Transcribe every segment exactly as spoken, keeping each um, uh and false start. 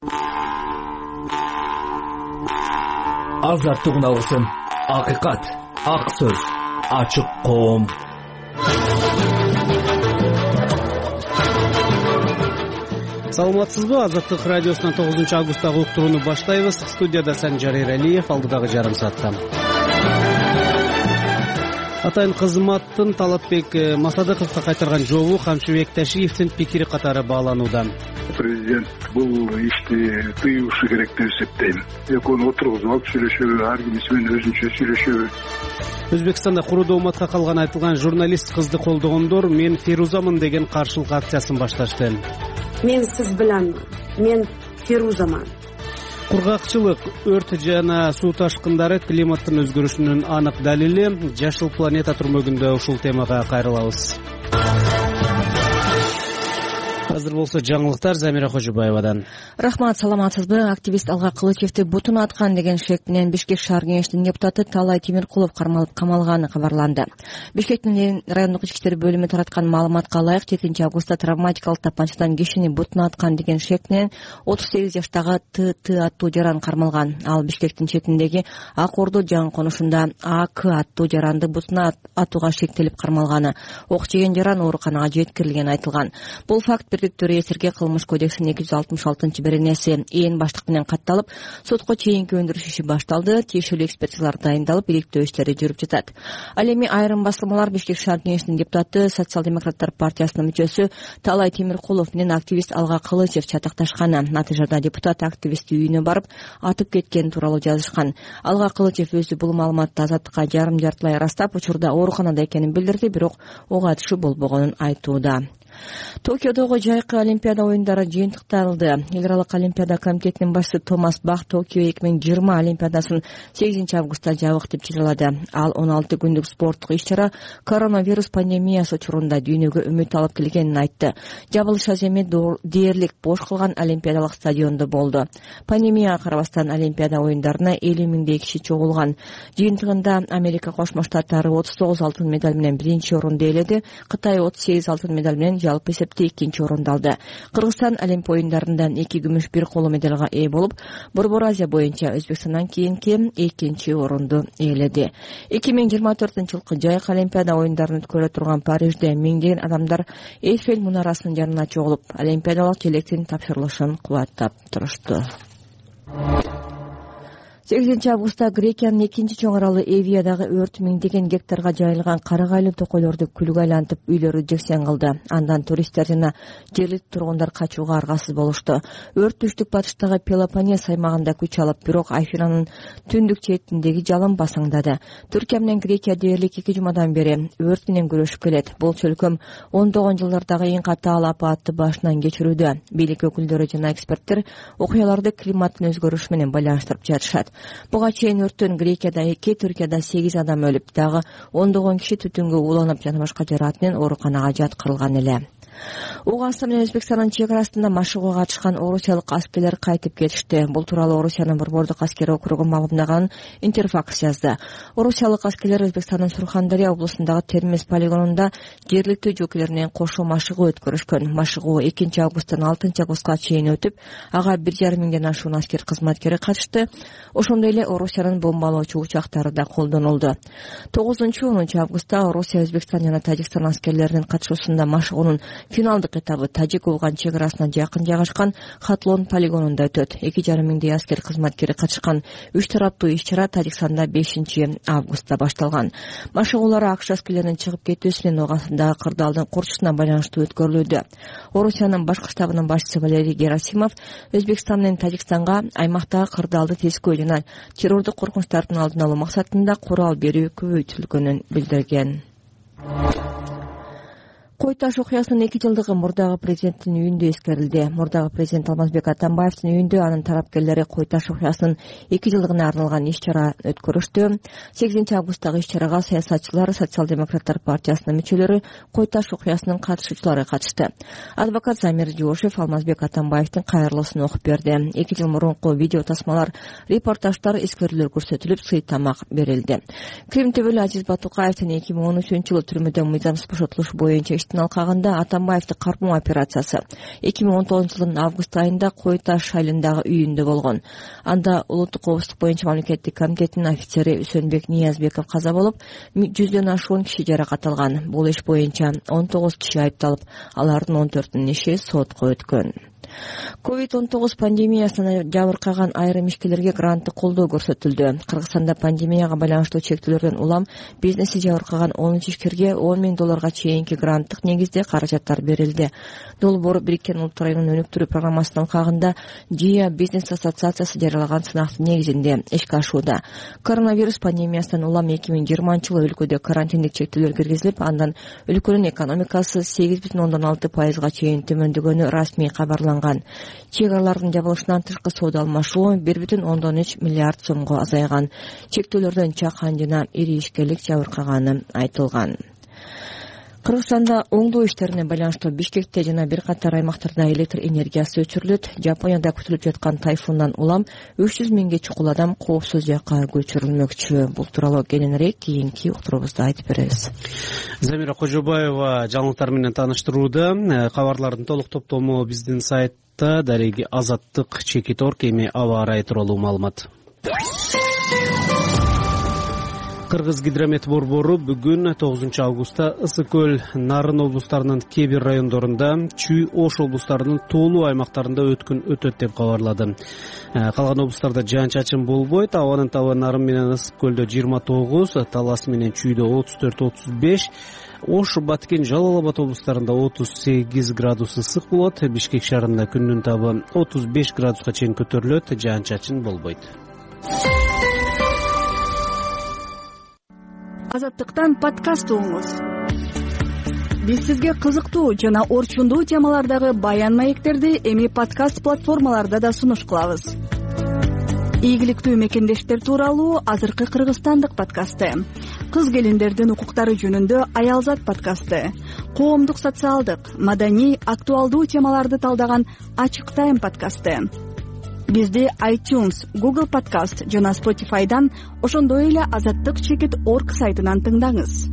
Азаттык үналгысын, акыйкат, ак сөз, ачык коом. Саламатсызбы? Азаттык радиосунан тогузунчу августтагы уктурууну баштайбыз. Студияда Санжар Эралиев, алдыдагы жарым саатта. Атайын кызматтын Талапбек Масадыковго кайтарган жообу Камчыбек Ташиевдин пикири катары бааланууда. Президент бул ишти тыюушу керек деп эсептейм. Экөөнү отургузуп алып сүйлөшөбү, ар кимиси менен өзүнчө сүйлөшөбү. Өзбекстанда куруу ооматка калган айтылган журналист кызды колдогондор "Мен Ферузамын" деген каршылык акциясын башташты. Мен сиз биленмин. Мен Ферузамын. Кургакчылык, өрт жана суу ташкындары климаттын өзгөрүшүнүн анык далили. Жашыл планета турмөгүндө ушул темага кайрылабыз. Азыр болсо жаңылыктар Замира Кожубаевадан. Рахмат, саламатсызбы? Активист Алга Кылычевди бутун аткан деген шектинен Бишкек шаар кеңешинин депутаты Талай Темиркулов кармалып камалганы кабарланды. Бишкектин райондук ички иштер бөлүмү тараткан маалыматка ылайык, жетинчи августта травматикалык тапанчадан кишини бутун аткан деген шектинен отуз сегиз жаштагы Т Т аттуу жаран кармалган. Ал Бишкектин четиндеги Ак Орду жаңы конушунда А К аттуу жаранды бутуна атууга шектелип кармалганы. Ок жеген жаран ооруканага жеткирилгени айтылган. Бул факт Бирдиктүү эсерге кылмыш кодексинин эки жүз алтымыш алтынчы беренеси ээн баштык менен катталып, сотко чейинки өндүрүш иши башталды. Тиешелүү экспертизалар дайындалып, иликтөө иштери жүрүп жатат. Ал эми айрым басылмалар Бишкек шаар кеңешинин депутаты, Социал-демократтар партиясынын мүчөсү Талай Темиркулов менен активист Алга Кылычев чатакташканы. Натыйжада депутат активист үйүнө барып атып кеткени тууралуу жазышкан. Алга Кылычев өзү бул маалыматты Азаттыкка жарым жартылай ырастап, учурда ооруканада экенин билдирди, бирок ок атышы болбогонун айтууда. Токиодогу жайкы олимпиада оюндары жыйынтыкталды. Эл аралык олимпиада комитетинин башчысы Томас Бах Токио эки миң жыйырма олимпиадасын сегизинчи августта жабык деп жарыялады. Ал он алты күндүк спорттук иш-чара коронавирус пандемиясы учурунда дүйнөгө үмүт алып келгенин айтты. Жабылыш аземи дээрлик бош калган олимпиадалык стадиондо болду. Пандемияга карабастан олимпиада оюндарына элүү миңдей киши чогулган. Жыйынтыгында Америка Кошмо Штаттары отуз тогуз алтын медаль менен биринчи орунду ээледи. Кытай отуз сегиз алтын медаль менен жалпы эсепте экинчи орунду алды. Кыргызстан Олимпия оюндарынан эки күмүш бир коло медалга ээ болуп, Борбор Азия боюнча Өзбекстандан кийинки экинчи орунду ээледи. эки миң жыйырма төртүнчү жылкы жайкы олимпиада оюндарын өткөрө турган Парижде миңдеген адамдар Эйфель мунарасынын жанына чогулуп, олимпиадалык желектин тапшырылышын кубаттап турушту. сегизинчи августта Грекиянын экинчи чоң аралы Эвиядагы өрт миңдеген гектарга жайылган карагайлуу токойлорду күлгө айлантып, үйлөрү жексен кылды. Андан туристтер жана жергиликтүү тургундар качууга аргасыз болушту. Өрт түштүк батыштагы Пелопоннес аймагында күч алып, бирок Афинанын түндүк четиндеги жалын басаңдады. Түркия менен Грекия дээрлик эки жумадан бери өрт менен күрөшүп келет. Бул чөлкөм ондогон жылдардагы эң катаал апатты башынан кечирүүдө. Бийлик өкүлдөрү жана эксперттер окуяларды климаттын өзгөрүшү менен байланыштырып жатышат. Буга чейин өрттөн Грекияда эки, Түркияда сегиз адам өлүп, дагы ондогон киши түтүнгө ууланып жана башка жараат менен ооруканага жаткырылган эле. Угандстан менен Өзбекстандын чек арасында машыгууга катышкан орусиялык аскерлер кайтып кетишти. Бул тууралуу Орусиянын борбордук аскери округу маалымдаган Интерфакс жазды. Орусиялык аскерлер Өзбекстандын Сурхандария облусундагы Термез полигонунда жергиликтүү жокилер менен кошо машыгуу өткөрүшкөн. Машыгуу экинчи августтан алтынчы августка чейин өтүп, ага бир жарым миңден ашуун аскер кызматкери катышты. Ошондой эле Орусиянын бомбалоочу учактары да колдонулду. тогузунчу онунчу августта Орусия, Өзбекстан жана Тажикстан аскерлеринин катышуусунда машыгуунун финалдык этабы Тажик-Афган чек арасына жакын жайгашкан Хатлон полигонунда өтөт. эки жарым миңдей аскер кызматкери катышкан үч тараптуу иш-чара Тажикстанда бешинчи августта башталган. Машыгуулар АКШ аскерлеринин чыгып кетүүсү менен Угандагы кырдаалдын курчусуна байланыштуу өткөрүлүүдө. Орусиянын башкы штабынын башчысы Валерий Герасимов Өзбекстан менен Тажикстанга аймактагы кырдаалды тескөө жана террордук коркунучтардын алдын алуу максатында курал берүү көбөйтүлгөнүн билдирген. Кой таш окуясынын эки жылдыгы мурдагы президенттин үйүндө эскерилди. Мурдагы президент Алмазбек Атамбаевдин үйүндө анын тарапкерлери Кой таш окуясынын эки жылдыгына арналган иш-чара өткөрүштү. сегизинчи августтагы иш-чарага саясатчылар, Социал-демократтар партиясынын мүчөлөрү, Кой таш окуясынын катышуучулары катышты. Адвокат Замир Жошев Алмазбек Атамбаевдин кайрылуусун окуп берди. эки жыл мурунку видео тасмалар, репортаждар, эскерүүлөр көрсөтүлүп, сый тамак берилди. Крим төбөлү Азиз Батукаевдин эки миң он үчүнчү жылы түрмөдөн мыйзамсыз бошотулушу боюнча Кыргызстандын алкагында Атамбаевди кармоо операциясы эки миң он тогузунчу жылдын август айында Кой Таш айылындагы үйүндө болгон. Анда улуттук коопсуздук боюнча мамлекеттик комитеттин офицери Үсөнбек Ниязбеков каза болуп, жүздөн ашуун киши жаракат алган. Бул иш боюнча он тогуз киши айыпталып, алардын он төртүнүн иши сотко өткөн. ковид он тогуз пандемиясынан жабыркаган айрым ишкерлерге гранттык колдоо көрсөтүлдү. Кыргызстанда пандемияга байланыштуу чектөөлөрдөн улам бизнеси жабыркаган онунчу ишкерге он миң долларга чейинки гранттык негизде каражаттар берилди. Долбоор Бириккен Улуттар Уюмунун өнүктүрүү программасынын алкагында ЖИА бизнес ассоциациясы жарыялаган сынактын негизинде ишке ашууда. Коронавирус пандемиясынан улам эки миң жыйырманчы жылы өлкөдө карантиндик чектөөлөр киргизилип, андан өлкөнүн экономикасы сегиз бүтүн ондон алты пайызга чейин төмөндөгөнү расмий кабарланган. Чек аралардын жабылышынан тышкы соода алмашуу бир бүтүн ондон үч миллиард сомго азайган. Чектөөлөрдөн чакан жана ири ишкерлик жабыркаганы айтылган. Кыргызстанда оңдоо иштерине байланыштуу Бишкекте жана бир катар аймактарда электр энергиясы өчүрүлөт. Жапонияда күтүлүп жаткан тайфундан улам үч жүз миңге чукул адам коопсуз жакка көчүрүлмөкчү. Бул тууралуу кененирээк кийинки уктуруубузда айтып беребиз. Замира Кожобаева жаңылыктар менен тааныштырууда. Кабарлардын толук топтому биздин сайтта. Дареги Азаттык Чекит Орг эми аба ырайы тууралуу маалымат. Кыргыз гидромет борбору бүгүн тогузунчу августта Ысык көл, Нарын облустарынын кээ бир райондорунда, Чүй, Ош облустарынын тоолуу аймактарында өткүн өтөт деп кабарлады. Калган облустарда жаан-чачын болбойт. Абанын табы Нарын менен Ысык көлдө жыйырма тогуз, Талас менен Чүйдө отуз төрт отуз беш, Ош, Баткен, Жалал Абад облустарында отуз сегиз градус ысык болот. Бишкек шаарында күндүн табы отуз беш градуска чейин көтөрүлөт, жаан-чачын болбойт. Азаттыктан подкаст угуңуз. Биз сизге кызыктуу жана орчундуу темалардагы баян маектерди эми подкаст платформаларда да сунуш кылабыз. Ийгиликтүү мекендештер тууралуу азыркы кыргызстандык подкасты, кыз келиндердин укуктары жөнүндө Аялзат подкасты, коомдук социалдык, маданий, актуалдуу темаларды талдаган Ачык Тайм подкасты. Бизди iTunes, Google Podcast жана Spotify'дан, ошондой эле Азаттык Чекит Орг сайтынан тыңдаңыз.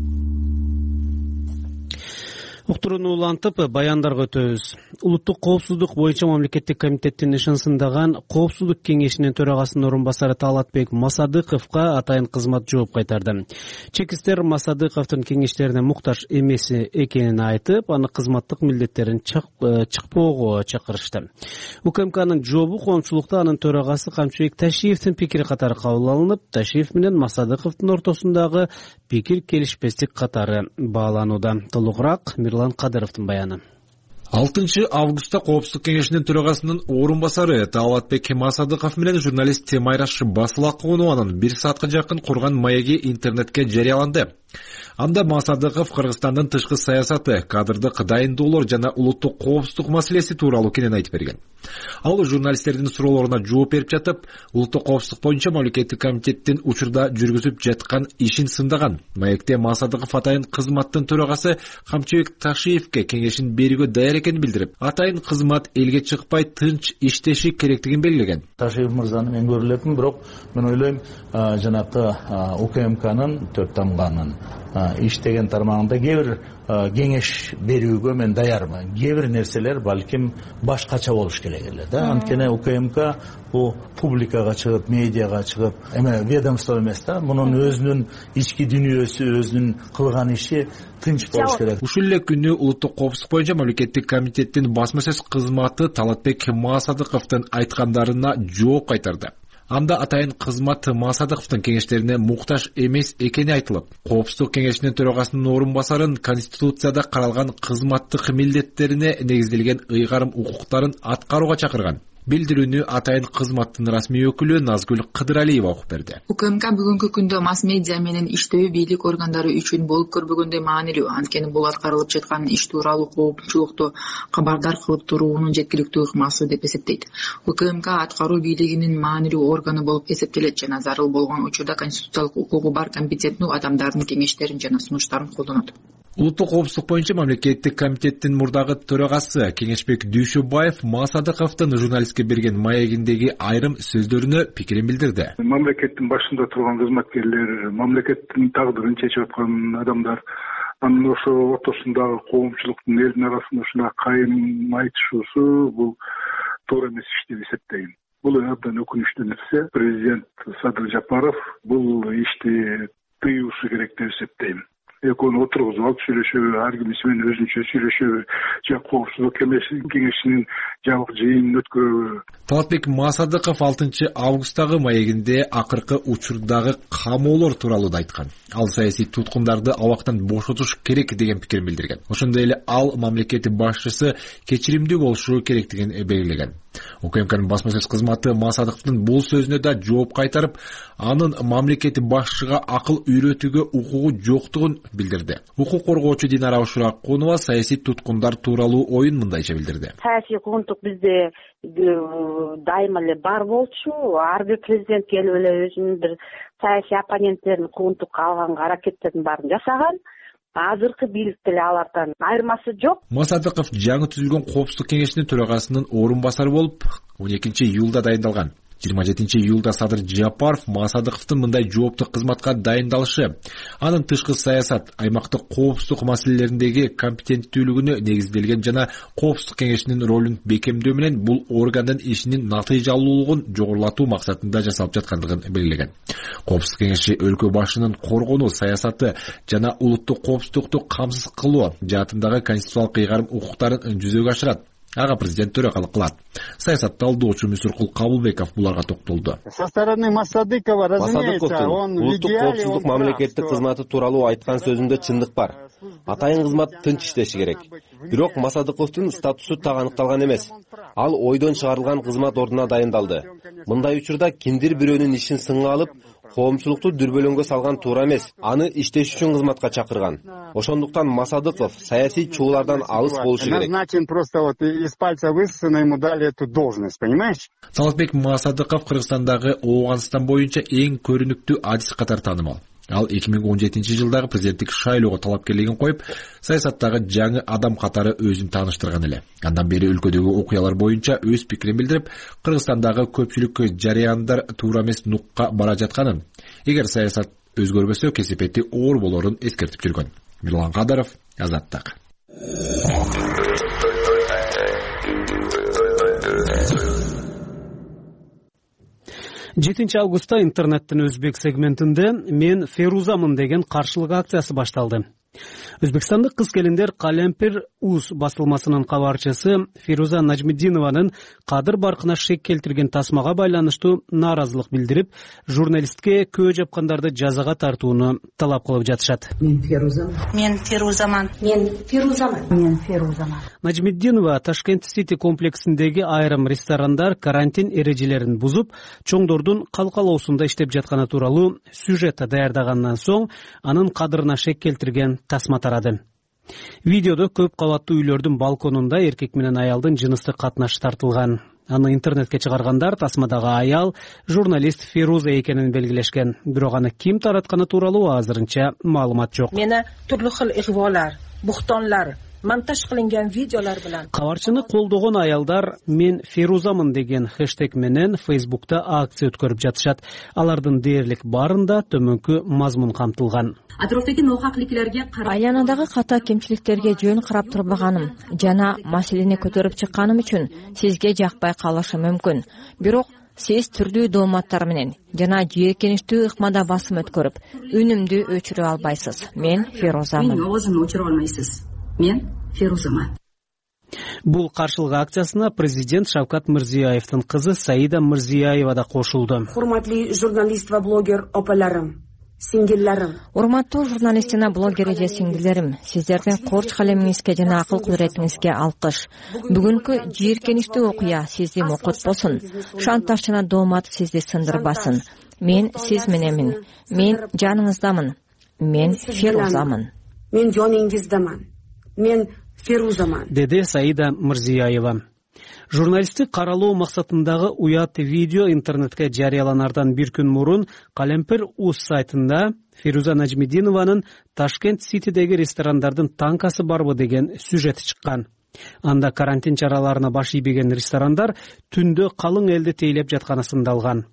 Уктурууну улантып, баяндарга өтөбүз. Улуттук коопсуздук боюнча мамлекеттик комитеттин ишенсиндаган Коопсуздук кеңешинин төрагасынын орун басары Талатбек Масадыковго атайын кызмат жооп кайтарды. Чекистер Масадыковдун кеңештерине муктаж эмес экенин айтып, аны кызматтык милдеттерин чыкпоого чакырышты. УКМКнын жообу коомчулукта анын төрагасы Камчыбек Ташиевдин пикири катары кабыл алынып, Ташиев менен Масадыковдун ортосундагы пикир келишпестик катары бааланууда. Толугураак Мирлан Кадыровдун баяны. алтынчы августта Коопсуздук кеңешинин төрагасынын орун басары Талатбек Масадыков менен журналист Темайраш Басылакованын бир саатка жакын курган маеги интернетке жарыяланды. Анда Масадыков Кыргызстандын тышкы саясаты, кадрдык дайындоолор жана улуттук коопсуздук маселеси тууралуу кенен айтып берген. Ал журналисттердин суроолоруна жооп берип жатып, улуттук коопсуздук боюнча мамлекеттик комитеттин учурда жүргүзүп жаткан ишин сындаган. Маекте Масадыков атайын кызматтын төрагасы Камчыбек Ташиевке кеңешин берүүгө даяр экенин билдирип, атайын кызмат элге чыкпай тынч иштеши керектигин белгилеген. Ташиев мырзаны мен көрүп элем, бирок мен ойлойм, жанакы УКМКнын төрт тамганын иштеген тармагында кээ бир кеңеш берүүгө мен даярмын. Кээ бир нерселер балким башкача болуш керек эле да. Анткени УКМК бул публикага чыгып, медиага чыгып, эме ведомство эмес да. Мунун өзүнүн ички дүйнөсү, өзүнүн кылган иши тынч болуш керек. Ушул эле күнү улуттук коопсуздук боюнча мамлекеттик комитеттин басма сөз кызматы Талатбек Масадыковдун айткандарына жооп кайтарды. Анда атайын кызмат Масадыковдун кеңештерине муктаж эмес экени айтылып, Коопсуздук кеңешинин төрагасынын орун басарын Конституцияда каралган кызматтык милдеттерине негизделген ыйгарым укуктарын аткарууга чакырган. Билдирүүнү атайын кызматтын расмий өкүлү Назгүл Кыдыралиева окуп берди. УКМК бүгүнкү күндө масс медиа менен иштөө бийлик органдары үчүн болуп көрбөгөндөй маанилүү. Анткени бул аткарылып жаткан иш тууралуу коопчулукту кабардар кылып туруунун жеткиликтүү ыкмасы деп эсептейт. УКМК аткаруу бийлигинин маанилүү органы болуп эсептелет жана зарыл болгон учурда конституциялык укугу бар компетенттүү адамдардын кеңештерин жана сунуштарын колдонот. Улуттук коопсуздук боюнча мамлекеттик комитеттин мурдагы төрагасы Кеңешбек Дүйшөбаев Масадыковдун журналистке берген маегиндеги айрым сөздөрүнө пикирин билдирди. Мамлекеттин башында турган кызматкерлер, мамлекеттин тагдырын чечип аткан адамдар анан ошо ортосундагы коомчулуктун элдин арасында ушундай кайым айтышуусу бул туура эмес иш деп эсептейм. Бул абдан өкүнүчтүү нерсе. Президент Садыр Жапаров бул ишти тыюушу керек деп эсептейм. Экөөнү отургузуп алып сүйлөшөбү, ар кимиси менен өзүнчө сүйлөшөбү, же коопсуздук кеңешинин жабык жыйынын өткөрөбү. Талатбек Масадыков алтынчы августтагы маегинде акыркы учурдагы камоолор тууралуу да айткан. Ал саясий туткундарды абактан бошотуш керек деген пикирин билдирген. Ошондой эле ал мамлекет башчысы кечиримдүү болушу керектигин белгилеген. УКМКнын басма сөз кызматы Масадыковдун бул сөзүнө да жооп кайтарып, анын мамлекет башчыга акыл үйрөтүүгө укугу жоктугун билдирди. Укук коргоочу Динара Ушуракунова саясий туткундар тууралуу оюн мындайча билдирди. Саясий куугунтук бизде дайыма эле бар болчу. Ар бир президент келип эле өзүнүн бир саясий оппоненттерин куугунтукка алганга аракеттердин баарын жасаган. Азыркы бийлик деле алардан айырмасы жок. Масадыков жаңы түзүлгөн коопсуздук кеңешинин төрагасынын орун басары болуп он экинчи июлда дайындалган. жыйырма жетинчи июлда Садыр Жапаров Масадыковдун мындай жооптуу кызматка дайындалышы, анын тышкы саясат, аймактык коопсуздук маселелериндеги компетенттүүлүгүнө негизделген жана коопсуздук кеңешинин ролун бекемдөө менен бул органдын ишинин натыйжалуулугун жогорулатуу максатында жасалып жаткандыгын белгилеген. Коопсуздук кеңеши өлкө башынын коргонуу саясаты жана улуттук коопсуздукту камсыз кылуу жаатындагы конституциялык ыйгарым укуктарын жүзөгө ашырат. Ага президент төрөкалык кылат. Саясатталдоочу Мүсүркул Кабылбеков буларга токтолду. Со стороны Масадыкова, разумеется, он улуттук коопсуздук мамлекеттик кызматы тууралуу айткан сөзүндө чындык бар. Атайын кызмат тынч иштеши керек. Бирок Масадыковдун статусу так аныкталган эмес. Ал ойдон чыгарылган кызмат ордуна дайындалды. Мындай учурда кимдир бирөөнүн ишин сынга алып, коомчулукту дүрбөлөңгө салган туура эмес. Аны иштеш үчүн кызматка чакырган. Ошондуктан Масадыков саясий чуулардан алыс болушу керек. Назначен просто вот из пальца высосано, ему дали эту должность, понимаешь? Талатбек Масадыков Кыргызстандагы Ооганстан боюнча эң көрүнүктүү адис катары таанымал. Ал эки миң он жетинчи жылдагы президенттик шайлоого талапкерлигин коюп, саясаттагы жаңы адам катары өзүн тааныштырган эле. Андан бери өлкөдөгү окуялар боюнча өз пикирин билдирип, Кыргызстандагы көпчүлүккө жарыяндар туура эмес нукка бара жатканын, эгер саясат өзгөрбөсө кесепети оор болорун эскертип жүргөн. Мирлан Кадаров, Азаттык. жетинчи августта интернеттин өзбек сегментинде «Мен Ферузамын» деген каршылык акциясы башталды. Өзбекстандык кыз-келиндер Калемпир уз басылмасынын кабарчысы Феруза Нажмиддинованын кадыр баркына шек келтирген тасмага байланыштуу нааразылык билдирип, журналистке көө жапкандарды жазага тартууну талап кылып жатышат. Мен Ферузамын. Мен Ферузамын. Мен Ферузамын. Мен Ферузамын. Нажмиддинова Ташкент Сити комплексиндеги айрым ресторандар карантин эрежелерин бузуп, чоңдордун калкалоосунда иштеп жатканы тууралуу сюжет даярдагандан соң анын кадырына шек келтирген тасма тарады. Видеодо көп кабаттуу үйлөрдүн балконунда эркек менен аялдын жыныстык катнашы тартылган. Аны интернетке чыгаргандар тасмадагы аял журналист Феруза экенин белгилешкен. Бирок аны ким таратканы тууралуу азырынча маалымат жок. Мени түрлүү хил игъволар, буктонлар, монтаж кылынган видеолор менен кабарчыны колдогон аялдар «Мен Ферузамын» деген хэштег менен Фейсбукта акция өткөрүп жатышат. Алардын дээрлик баарында төмөнкү мазмун камтылган. Атрофтаги нокакликлерге карап, айланадагы ката кемчиликтерге жөн карап турбаганым жана маселени көтөрүп чыкканым үчүн сизге жакпай калышы мүмкүн. Бирок сиз түрдүү дооматтар менен жана жийиркеничтүү ыкмада басым өткөрүп, үнүмдү өчүрө албайсыз. Мен Ферузамын. Мен оозумду өчүрө алмайсыз. Мен Ферузамын. Бул каршылык акциясына президент Шавкат Мирзиёевдин кызы Саида Мирзиёева да кошулду. Урматтуу журналист ва блогер опаларым, сиңдиллерим. Урматтуу журналист жана блогер эже сиңдилерим, сиздердин корч калемиңизге жана акыл кудуретиңизге алкыш. Бүгүнкү жийиркеничтүү окуя сизди мокотпосун. Шантаж жана доомат сизди сындырбасын. Мен сиз мененмин. Мен жаныңыздамын. Мен Ферузамын. Мен жонуңуздамын. Мен Ферузамын, деди Саида Мирзиёева. Журналисти каралоо максатындагы уят видео интернетке жарыяланардан бир күн мурун Калемпир уз сайтында Феруза Нажмиддинованын Ташкент Ситидеги ресторандардын танкасы барбы деген сюжети чыккан. Анда карантин чараларына баш ийбеген ресторандар түндө калың элди тейлеп жатканы сындалган.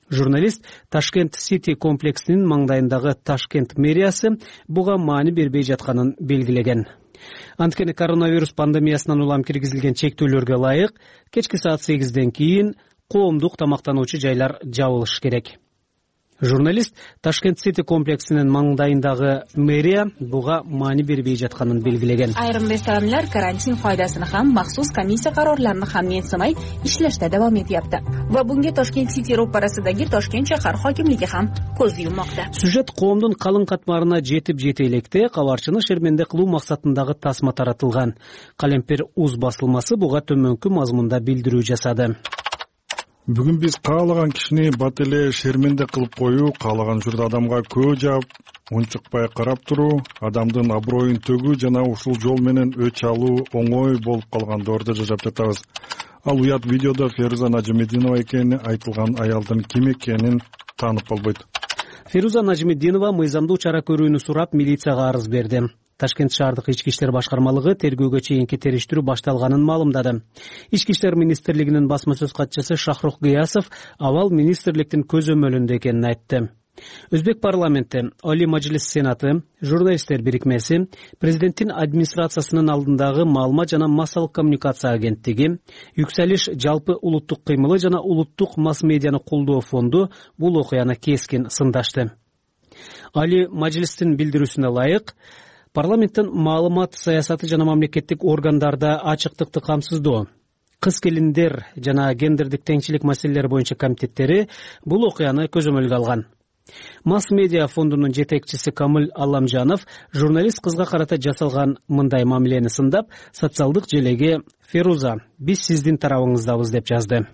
Журналист Ташкент Сити комплексинин маңдайындагы Ташкент мэриясы буга маани бербей жатканын белгилеген. Анткени коронавирус пандемиясынан улам киргизилген чектөөлөргө ылайык кечки саат сегизден кийин коомдук тамактануучу жайлар жабылышы керек. Журналист Ташкент Сити комплексинин маңдайындагы мэрия буга маани бербей жатканын белгилеген. Айрым ресторанlar карантин файдасын ham maxsus комиссия карарларын ham менсимай иштеште давам этyapti va bunga Toshkent City ro'parasidagi Toshkent shahar hokimligi ham ko'z yummoqda. Сюжет коомдун калың катмарына жетип жете электе кабарчыны шерменде кылуу максатындагы тасма таратылган. Калемпир уз басылмасы буга төмөнкү мазмунда билдирүү жасады. Бүгүн биз каалаган кишини бат эле шерменде кылып коюу, каалаган учурда адамга көө жаап, унчукпай карап туруу, адамдын аброюн төгүү жана ушул жол менен өч алуу оңой болуп калган доордо жашап жатабыз. Ал уят видеодо Феруза Нажмединова экени айтылган аялдын ким экенин таанып болбойт. Феруза Нажмединова мыйзамдуу чара көрүүнү сурап милицияга арыз берди. Ташкент шаардык ички иштер башкармалыгы тергөөгө чейинки териштирүү башталганын маалымдады. Ички иштер министрлигинин басма сөз катчысы Шахрух Гыясов абал министрликтин көзөмөлүндө экенин айтты. Өзбек парламенти, Oli Majlis Senаты, журналисттер бирикмеси, президенттин администрациясынын алдындагы маалымат жана массалык коммуникация агенттиги, Юкселиш жалпы улуттук кыймылы жана улуттук масс медианы колдоо фонду бул окуяны кескин сындашты. Oli Majlis'tin билдирүүсүнө ылайык, парламенттин маалымат саясаты жана мамлекеттик органдарда ачыктыкты камсыздоо, кыз келиндер жана гендердик теңчилик маселелери боюнча комитеттери бул окуяны көзөмөлгө алган. Масс медиа фондунун жетекчиси Камыл Алламжанов журналист кызга карата жасалган мындай мамилени сындап, социалдык желеге «Феруза, биз сиздин тарабыңыздабыз» деп жазды.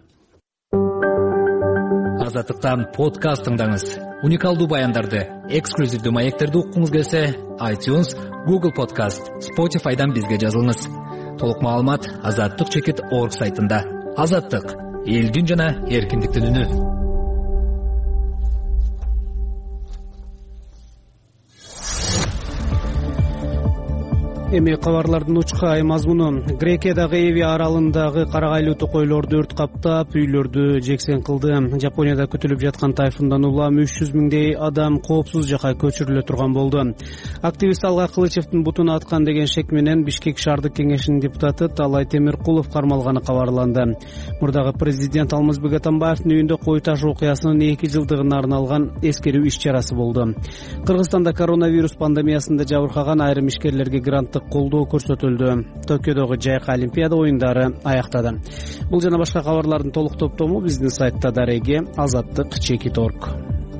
Азаттыктан подкаст тыңдаңыз. Уникалдуу баяндарды, эксклюзивдүү маектерди уккуңуз келсе, iTunes, Google Podcast, Spotify'дан бизге жазылыңыз. Толук маалымат азаттык чекит точка орг сайтында. Азаттык, элдин жана эркиндиктин үнү. Эми кабарлардын учкай мазмуну. Грекиядагы Эви аралындагы карагайлуу токойлорду өрт каптап, үйлөрдү жексен кылды. Жапонияда күтүлүп жаткан тайфундан улам үч жүз миңдей адам коопсуз жакка көчүрүлө турган болду. Активист Алга Кылычевдин бутун аткан деген шек менен Бишкек шаардык кеңешинин депутаты Талай Темиркулов кармалганы кабарланды. Мурдагы президент Алмазбек Атамбаевдин үйүндө кой таш окуясынын эки жылдыгына арналган эскерүү иш чарасы болду. Кыргызстанда коронавирус пандемиясында жабыркаган айрым ишкерлерге гранттык колдоо көрсөтүлдү. Токиодогу жайкы олимпиада оюндары аяктады. Бул жана башка кабарлардын толук топтому биздин сайтта дареги азаттык чекит точка орг.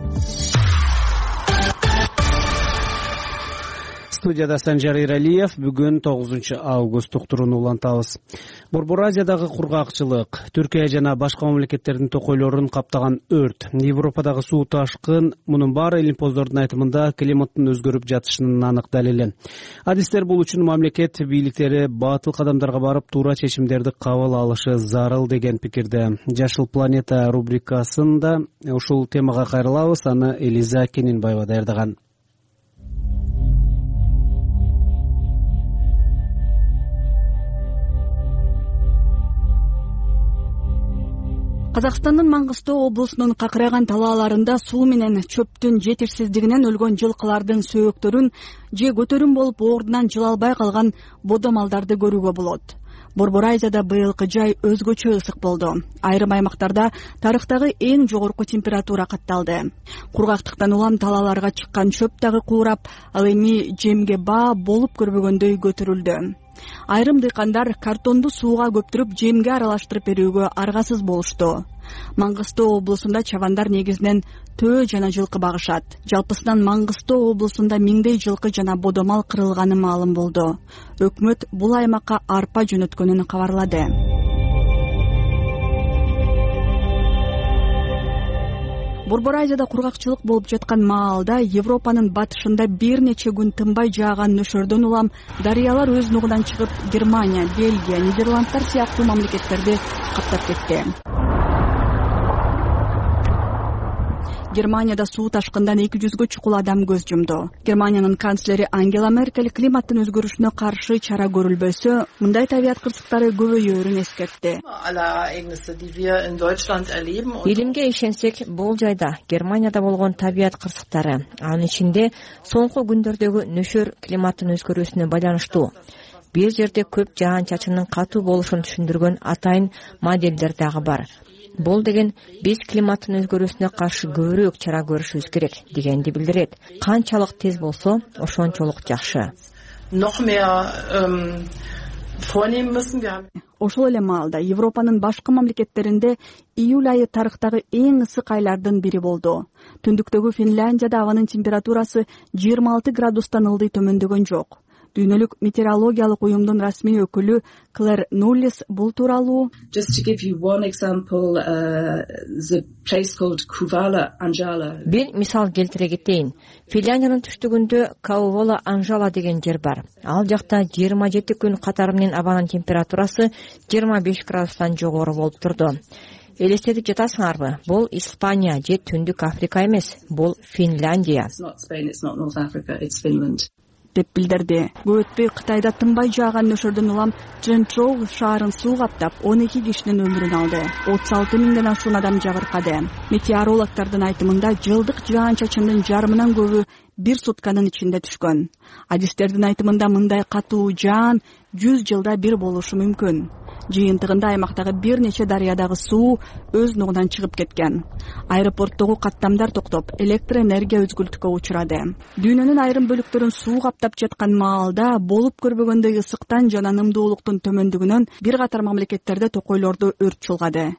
Студияда Санжар Иралиев. Бүгүн тогузунчу август уктуруну улантабыз. Борбор Азиядагы кургакчылык, Түркия жана башка мамлекеттердин токойлорун каптаган өрт, Европадагы суу ташкын, мунун баары илимпоздордун айтымында климаттын өзгөрүп жатышынын анык далили. Адистер бул үчүн мамлекет бийликтери батыл кадамдарга барып туура чечимдерди кабыл алышы зарыл деген пикирде. Жашыл планета рубрикасында ушул темага кайрылабыз. Аны Элиза Кенинбаева даярдаган. Казакстандын Маңгыстоо облусунун какыраган талааларында суу менен чөптүн жетишсиздигинен өлгөн жылкылардын сөөктөрүн же көтөрүм болуп ордунан жыла албай калган бодомалдарды көрүүгө болот. Борбор Азияда быйылкы жай өзгөчө ысык болду. Айрым аймактарда тарыхтагы эң жогорку температура катталды. Кургактыктан улам талааларга чыккан чөп дагы куурап, ал эми жемге баа болуп көрбөгөндөй көтөрүлдү. Айрым дыйкандар картонду сууга көптүрүп жемге аралаштырып берүүгө аргасыз болушту. Маңгыстоо облусунда чабандар негизинен төө жана жылкы багышат. Жалпысынан Маңгыстоо облусунда миңдей жылкы жана бодомал кырылганы маалым болду. Өкмөт бул аймакка арпа жөнөткөнүн кабарлады. Борбор Азияда кургакчылык болуп жаткан маалда Европанын батышында бир нече күн тынбай жааган нөшөрдөн улам дарыялар өз нугунан чыгып Германия, Бельгия, Нидерландтар сыяктуу мамлекеттерди каптап кетти. Германияда суу ташкындан эки жүзгө чукул адам көз жумду. Германиянын канцлери Ангела Меркель климаттын өзгөрүшүнө каршы чара көрүлбөсө, мындай табият кырсыктары көбөйөөрүн эскертти. Илимге ишенсек, бул жайда Германияда болгон табият кырсыктары, анын ичинде соңку күндөрдөгү нөшөр климаттын өзгөрүүсүнө байланыштуу. Бир жерде көп жаан-чачындын катуу болушун түшүндүргөн атайын моделдер дагы бар. Бул деген биз климаттын өзгөрүүсүнө каршы көбүрөөк чара көрүшүбүз керек дегенди билдирет. Канчалык тез болсо, ошончолук жакшы. Ошол эле маалда Европанын башка мамлекеттеринде июль айы тарыхтагы эң ысык айлардын бири болду. Түндүктөгү Финляндияда абанын температурасы жыйырма алты градустан ылдый төмөндөгөн жок. Дүйнөлүк метеорологиялык уюмдун расмий өкүлү Клэр Нуллис бул тууралуу бир мисал келтире кетейин. Финляндиянын түштүгүндө Каувола Анжала деген жер бар. Ал жакта жыйырма жети күн катары менен абанын температурасы жыйырма беш градустан жогору болуп турду. Элестетип жатасыңарбы? Бул Испания же Түндүк Африка эмес, бул Финляндия деп билдирди. Көп өтпөй Кытайда тынбай жааган нөшөрдөн улам Чжэнчжоу шаарын суу каптап он эки кишинин өмүрүн алды. отуз алты миңден ашуун адам жабыркады. Метеорологдордун айтымында жылдык жаан-чачындын жарымынан көбү бир сутканын ичинде түшкөн. Адистердин айтымында мындай катуу жаан жүз жылда бир болушу мүмкүн. Жыйынтыгында аймактагы бир нече дарыядагы суу өз нугунан чыгып кеткен. Аэропорттогу каттамдар токтоп, электр энергия үзгүлтүккө учурады. Дүйнөнүн айрым бөлүктөрүн суу каптап жаткан маалда болуп көрбөгөндөй ысыктан жана нымдуулуктун төмөндүгүнөн бир катар мамлекеттерде токойлорду өрт чулгады.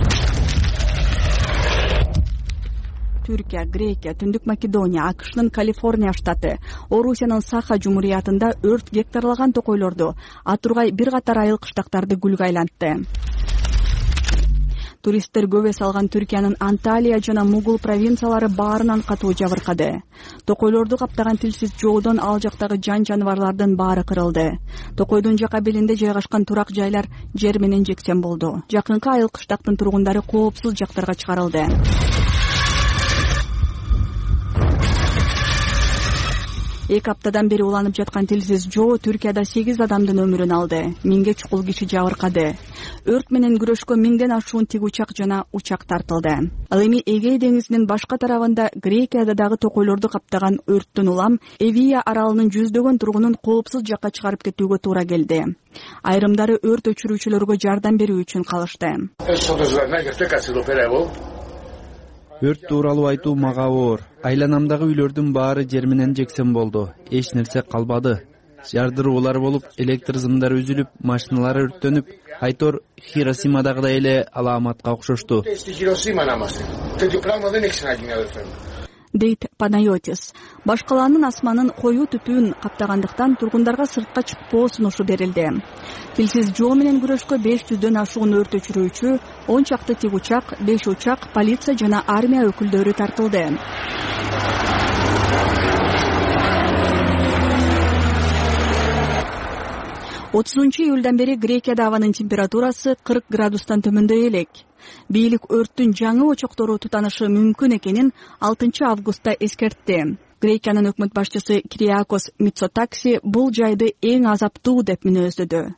Түркия, Грекия, Түндүк Македония, АКШнын Калифорния штаты, Орусиянын Саха жумуриятында өрт гектарлаган токойлорду, атургай бир катар айыл кыштактарды күлгө айлантты. Туристтер көбө салган Түркиянын Анталия жана Мугул провинциялары баарынан катуу жабыркады. Токойлорду каптаган тилсиз жоодон ал жактагы жан жаныбарлардын баары кырылды. Токойдун жака белинде жайгашкан турак жайлар жер менен жексен болду. Жакынкы айыл кыштактын тургундары коопсуз жактарга чыгарылды. Эки аптадан бери уланып жаткан тилсиз жоо Түркияда сегиз адамдын өмүрүн алды. Миңге чукул киши жабыркады. Өрт менен күрөшкө миңден ашуун тик учак жана учак тартылды. Ал эми Эгей деңизинин башка тарабында Грекияда дагы токойлорду каптаган өрттөн улам Эвия аралынын жүздөгөн тургунун коопсуз жакка чыгарып кетүүгө туура келди. Айрымдары өрт өчүрүүчүлөргө жардам берүү үчүн калышты. Өрт тууралуу айтуу мага оор. Айланамдагы үйлөрдүн баары жер менен жексен болду. Эч нерсе калбады. Жардыруулар болуп, электр зымдары үзүлүп, машиналар өрттөнүп, айтор Хиросимадагыдай эле алааматка окшошту. Дейт Панайотис. Башкаланын асманын коюу түтүүн каптагандыктан тургундарга сыртка чыкпоо сунушу берилди. Тилсиз жоо менен күрөшкө беш жүздөн ашуун өрт өчүрүүчү, он чакты тик учак, беш учак, полиция жана армия өкүлдөрү тартылды. отузунчу июлдан бери Грекияда абанын температурасы кырк градустан төмөндөй элек. Бийлик өрттүн жаңы очоктору тутанышы мүмкүн экенин алтынчы августта эскертти. Грекиянын өкмөт башчысы Кириакос Мицотакси бул жайды эң азаптуу деп мүнөздөдү.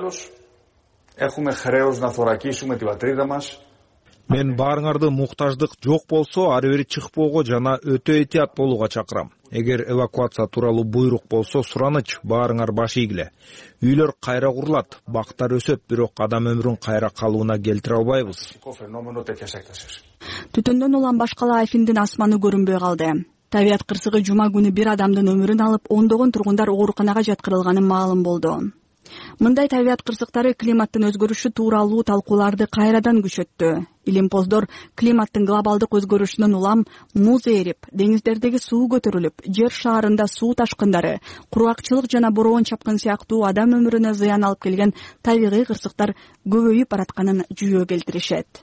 Мен баарыңарды муктаждык жок болсо, ары бери чыкпоого жана өтө этият болууга чакырам. Эгер эвакуация тууралуу буйрук болсо, сураныч, баарыңар баш ийгиле. Үйлөр кайра курулат, бактар өсөт, бирок адам өмүрүн кайра калыбына келтире албайбыз. Түтүндөн улам башкала Афиндин асманы көрүнбөй калды. Табият кырсыгы жума күнү бир адамдын өмүрүн алып, ондогон тургундар ооруканага жаткырылганы маалым болду. Мындай табият кырсыктары климаттын өзгөрүшү тууралуу талкууларды кайрадан күчөттү. Илимпоздор климаттын глобалдык өзгөрүшүнөн улам муз эрип, деңиздердеги суу көтөрүлүп, жер шаарында суу ташкындары, кургакчылык жана бороон чапкын сыяктуу адам өмүрүнө зыян алып келген табигый кырсыктар көбөйүп баратканын жүйө келтиришет.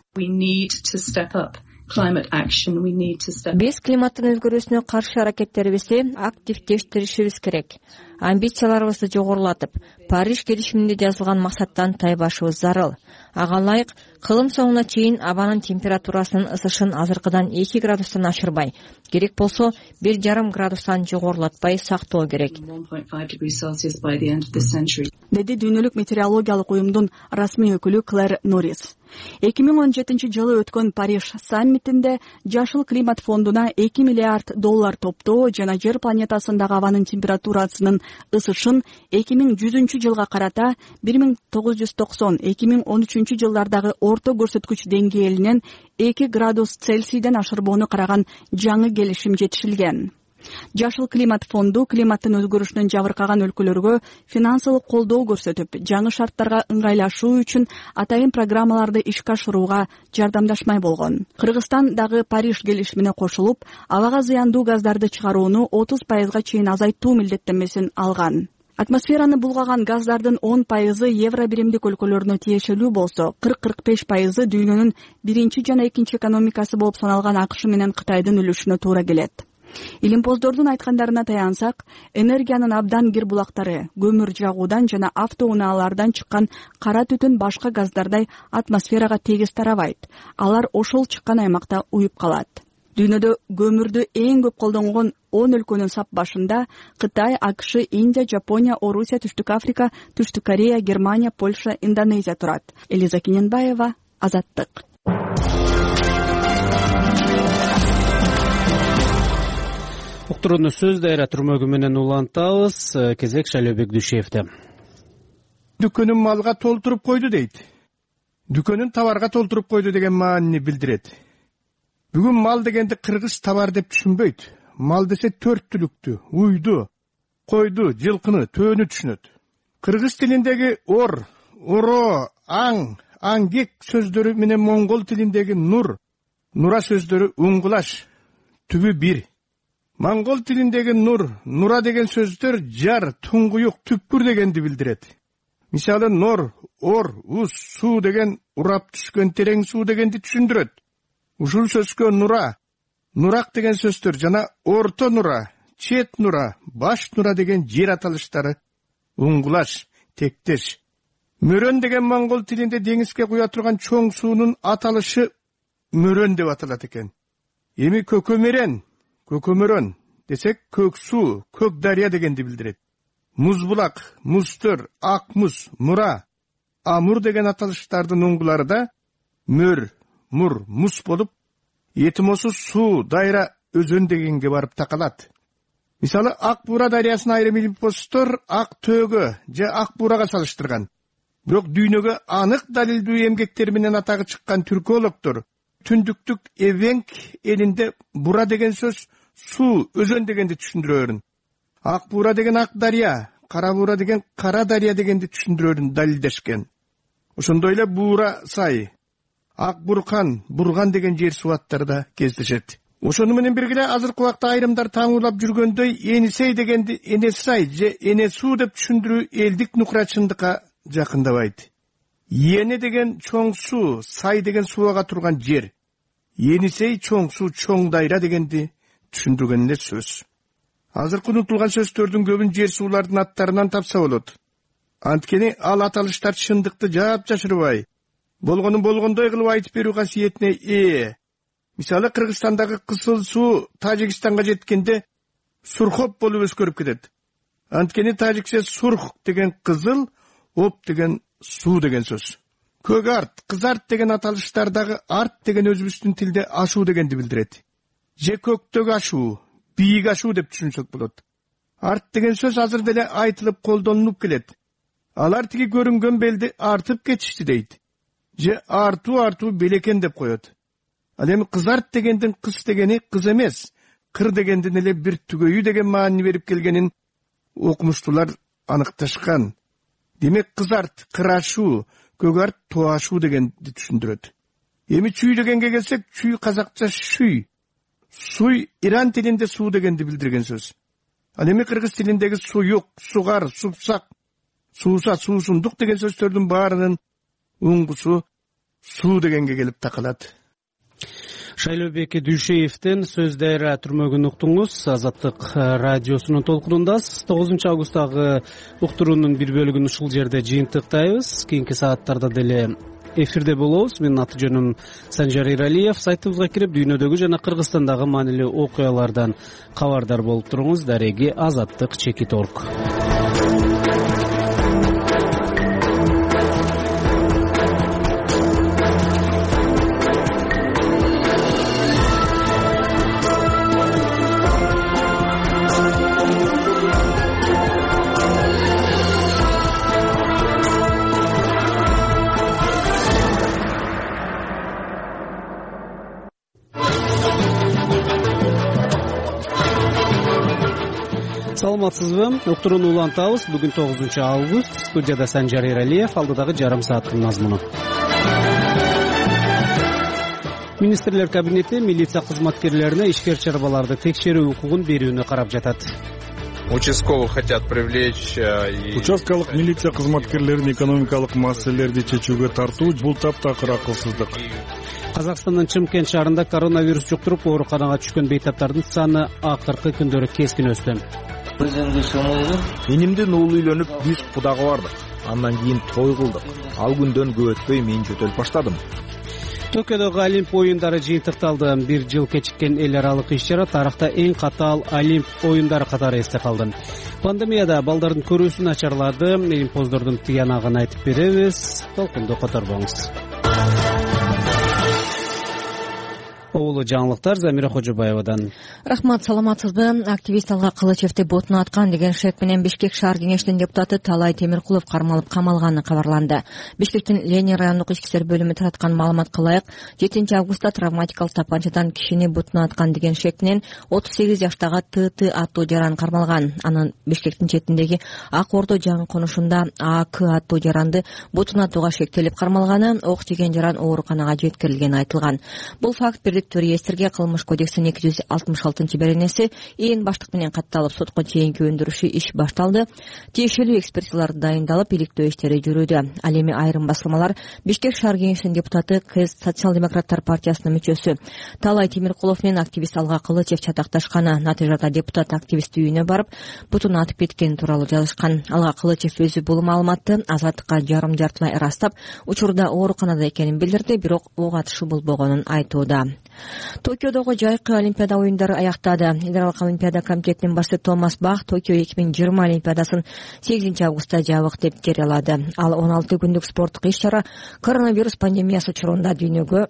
Биз климаттын өзгөрүүсүнө каршы аракеттерибизди активдештиришибиз керек. амбицияларыбызды жогорулатып, Париж келишиминде жазылган максаттан тайбашыбыз зарыл. Ага ылайык кылым соңуна чейин абанын температурасынын ысышын азыркыдан эки градустан ашырбай, керек болсо бир жарым градустан жогорулатпай сактоо керек, деди Дүйнөлүк метеорологиялык уюмдун расмий өкүлү Клэр Норрис. эки миң он жетинчи жылы өткөн Париж саммитинде Жашыл климат фондуна эки миллиард доллар топтоо жана жер планетасындагы абанын температурасынын ысышын эки миң жүзүнчү жылга карата бир миң тогуз жүз токсон эки миң он үчүнчү жылдардагы орто көрсөткүч деңгээлинен эки градус Цельсийден ашырбоону караган жаңы келишим жетишилген. Жашыл климат фонду климаттын өзгөрүшүнөн жабыркаган өлкөлөргө финансылык колдоо көрсөтүп, жаңы шарттарга ыңгайлашуу үчүн атайын программаларды ишке ашырууга жардамдашмай болгон. Кыргызстан дагы Париж келишимине кошулуп, абага зыяндуу газдарды чыгарууну отуз пайызга чейин азайтуу милдеттенмесин алган. Атмосфераны булгаган газдардын он пайызы евро биримдик өлкөлөрүнө тиешелүү болсо, кырк кырк беш пайызы дүйнөнүн биринчи жана экинчи экономикасы болуп саналган АКШ менен Кытайдын үлүшүнө туура келет. Илимпоздордун айткандарына таянсак, энергиянын абдан кир булактары, көмүр жагуудан жана автоунаалардан чыккан кара түтүн башка газдардай атмосферага тегиз тарабайт. Алар ошол чыккан аймакта уюп калат. Дүйнөдө көмүрдү эң көп колдонгон он өлкөнүн сап башында Кытай, АКШ, Индия, Жапония, Орусия, Түштүк Африка, Түштүк Корея, Германия, Польша, Индонезия турат. Элиза Кененбаева, Азаттык. Уктурууну сөз дайра түрмөгү менен улантабыз. Кезек Шайлообек Дүйшеевде. Дүкөнүн малга толтуруп койду дейт. Дүкөнүн товарга толтуруп койду деген маанини билдирет. Бүгүн мал дегенди кыргыз товар деп түшүнбөйт. Мал десе төрт түлүктү, уйду, койду, жылкыны, төөнү түшүнөт. Кыргыз тилиндеги ор, оро, аң, аңгек сөздөрү менен моңгол тилиндеги нур, нура сөздөрү уңгулаш, түбү бир. Моңгол тилиндеги нур, нура деген сөздөр жар, туңгуюк, түпкүр дегенди билдирет. Мисалы нор, ор, ус, суу деген урап түшкөн терең суу дегенди түшүндүрөт. Ушул сөзгө нура, нурак деген сөздөр жана орто нура, чет нура, баш нура деген жер аталыштары уңгулаш, тектеш. Мөрөн деген моңгол тилинде деңизге куя турган чоң суунун аталышы мөрөн деп аталат экен. Эми көкөмөрөн, көкөмөрөн десек көк суу, көк дария дегенди билдирет. Музбулак, музтөр, ак муз, мура, амур деген аталыштардын уңгулары да мөр, мур, муз болуп, этимосу суу, дайра, өзөн дегенге барып такалат. Мисалы, Ак Бура дарыясын айрым илимпоздор Ак Төөгө же Ак Бурага салыштырган. Бирок дүйнөгө анык далилдүү эмгектер менен атагы чыккан түркологдор түндүктүк Эвенк элинде бура деген сөз суу, өзөн дегенди түшүндүрөрүн. Ак Бура деген ак дарыя, Кара Бура деген кара дарыя дегенди түшүндүрөрүн далилдешкен. Ошондой эле Бура сай, Ак Буркан, Бурган деген жер субаттары да кездешет. Ошону менен бирге азыркы убакта айрымдар таңуулап жүргөндөй Энисей дегенди Энесай же Энесуу деп түшүндүрүү элдик нукрачындыкка жакындабайт. Эне деген чоң суу, сай деген сууга турган жер. Енисей чоң суу, чоң дайра дегенди түшүндүргөн эле сөз. Азыркы унутулган сөздөрдүн көбүн жер суулардын аттарынан тапса болот. Анткени ал аталыштар чындыкты жаап жашырбай, болгонун болгондой кылып айтып берүү касиетине ээ. Мисалы, Кыргызстандагы кысыл суу Тажикстанга жеткенде Сурхоп болуп өзгөрүп кетет. Анткени тажикче сурх деген кызыл, оп деген суу деген сөз. Көк арт, кызарт деген аталыштардагы арт деген өзүбүздүн тилде ашуу дегенди билдирет. Же көктөгү ашуу, бийик ашуу деп түшүнсөк болот. Арт деген сөз азыр деле айтылып колдонулуп келет. Алар тиги көрүнгөн белди артып кетишти дейт. Же артуу артуу белекен деп коет. Ал эми кызарт дегендин кыз дегени кыз эмес, кыр дегендин эле бир түгөйү деген маани берип келгенин окумуштуулар аныкташкан. Демек кызарт, кырашуу, көгарт, туашуу дегенди түшүндүрөт. Эми чүй дегенге келсек, чүй казакча шүй. Суй Иран тилинде суу дегенди билдирген сөз. Ал эми кыргыз тилиндеги суюк, сугар, супсак, сууса, суусундук деген сөздөрдүн баарынын уңгусу суу дегенге келип такалат. Шайлообек Дүйшеевдин сөздөр түрмөгүн уктуңуз. Азаттык радиосунун толкунундасыз. тогузунчу августтагы уктуруунун бир бөлүгүн ушул жерде жыйынтыктайбыз. Кийинки сааттарда деле эфирде болобуз. Менин аты жөнүм Санжар Иралиев. Сайтыбызга кирип дүйнөдөгү жана Кыргызстандагы маанилүү окуялардан кабардар болуп туруңуз. Дареги Азаттык чекит точка орг. Саламатсызбы? Уктурууну улантабыз. Бүгүн тогузунчу август. Студияда Санжар Иралиев, алдыдагы жарым сааттын мазмуну. Министрлер кабинети милиция кызматкерлерине ишкер чарбаларды текшерүү укугун берүүнү карап жатат. Участковых хотят привлечь. Участкалык милиция кызматкерлерин экономикалык маселелерди чечүүгө тартуу бул таптакыр акылсыздык. Казакстандын Чымкент шаарында коронавирус жуктуруп ооруканага түшкөн бейтаптардын саны акыркы күндөрү кескин өстү. Энимдин уулу үйлөнүп биз кудага бардык. Андан кийин той кылдык. Ал күндөн көп өтпөй мен жөтөлүп баштадым. Токиодогу Олимп оюндары жыйынтыкталды. Бир жыл кечиккен эл аралык иш-чара тарыхта эң катаал Олимп оюндары катары эсте калды. Пандемияда балдардын көрүүсү начарлады. Олимпоздордун тыянагын айтып беребиз. Толкунду которбоңуз. Оолу жаңылыктар Замира Кожобаевадан. Рахмат, саламатсызбы? Активист Алга Кылычевди ботуна аткан деген шек менен Бишкек шаар кеңешинин депутаты Талай Темиркулов кармалып камалганы кабарланды. Бишкектин Ленин райондук ички иштер бөлүмү тараткан маалыматка ылайык, жетинчи августта травматикалык тапанчадан кишини бутуна аткан деген шек менен отуз сегиз жаштагы ТТ аттуу жаран кармалган. Анын Бишкектин четиндеги Ак Ордо жаңы конушунда АК аттуу жаранды бутуна атууга шектелип кармалганы, ок жеген жаран ооруканага жеткирилгени айтылган. Бул факт реестрге кылмыш кодексинин эки жүз алтымыш алтынчы беренеси ээн баштык менен катталып сотко чейинки өндүрүшү иш башталды. Тиешелүү экспертизалар дайындалып, иликтөө иштери жүрүүдө. Ал эми айрым басылмалар Бишкек шаар кеңешинин депутаты, КС социал-демократтар партиясынын мүчөсү Талай Темиркулов менен активист Алга Кылычев чатакташканы, натыйжада депутат активист үйүнө барып бутун атып кеткени тууралуу жазышкан. Алга Кылычев өзү бул маалыматты Азаттыкка жарым жартылай ырастап, учурда ооруканада экенин билдирди, бирок ок атышы болбогонун айтууда. Токиодогу жайкы Олимпиада оюндары аяктады. Эл аралык Олимпиада комитетинин башчысы Томас Бах Токио эки миң жыйырма Олимпиадасын сегизинчи августта жабык деп жарыялады. Ал он алты күндүк спорттук иш-чара коронавирус пандемиясы учурунда дүйнөгө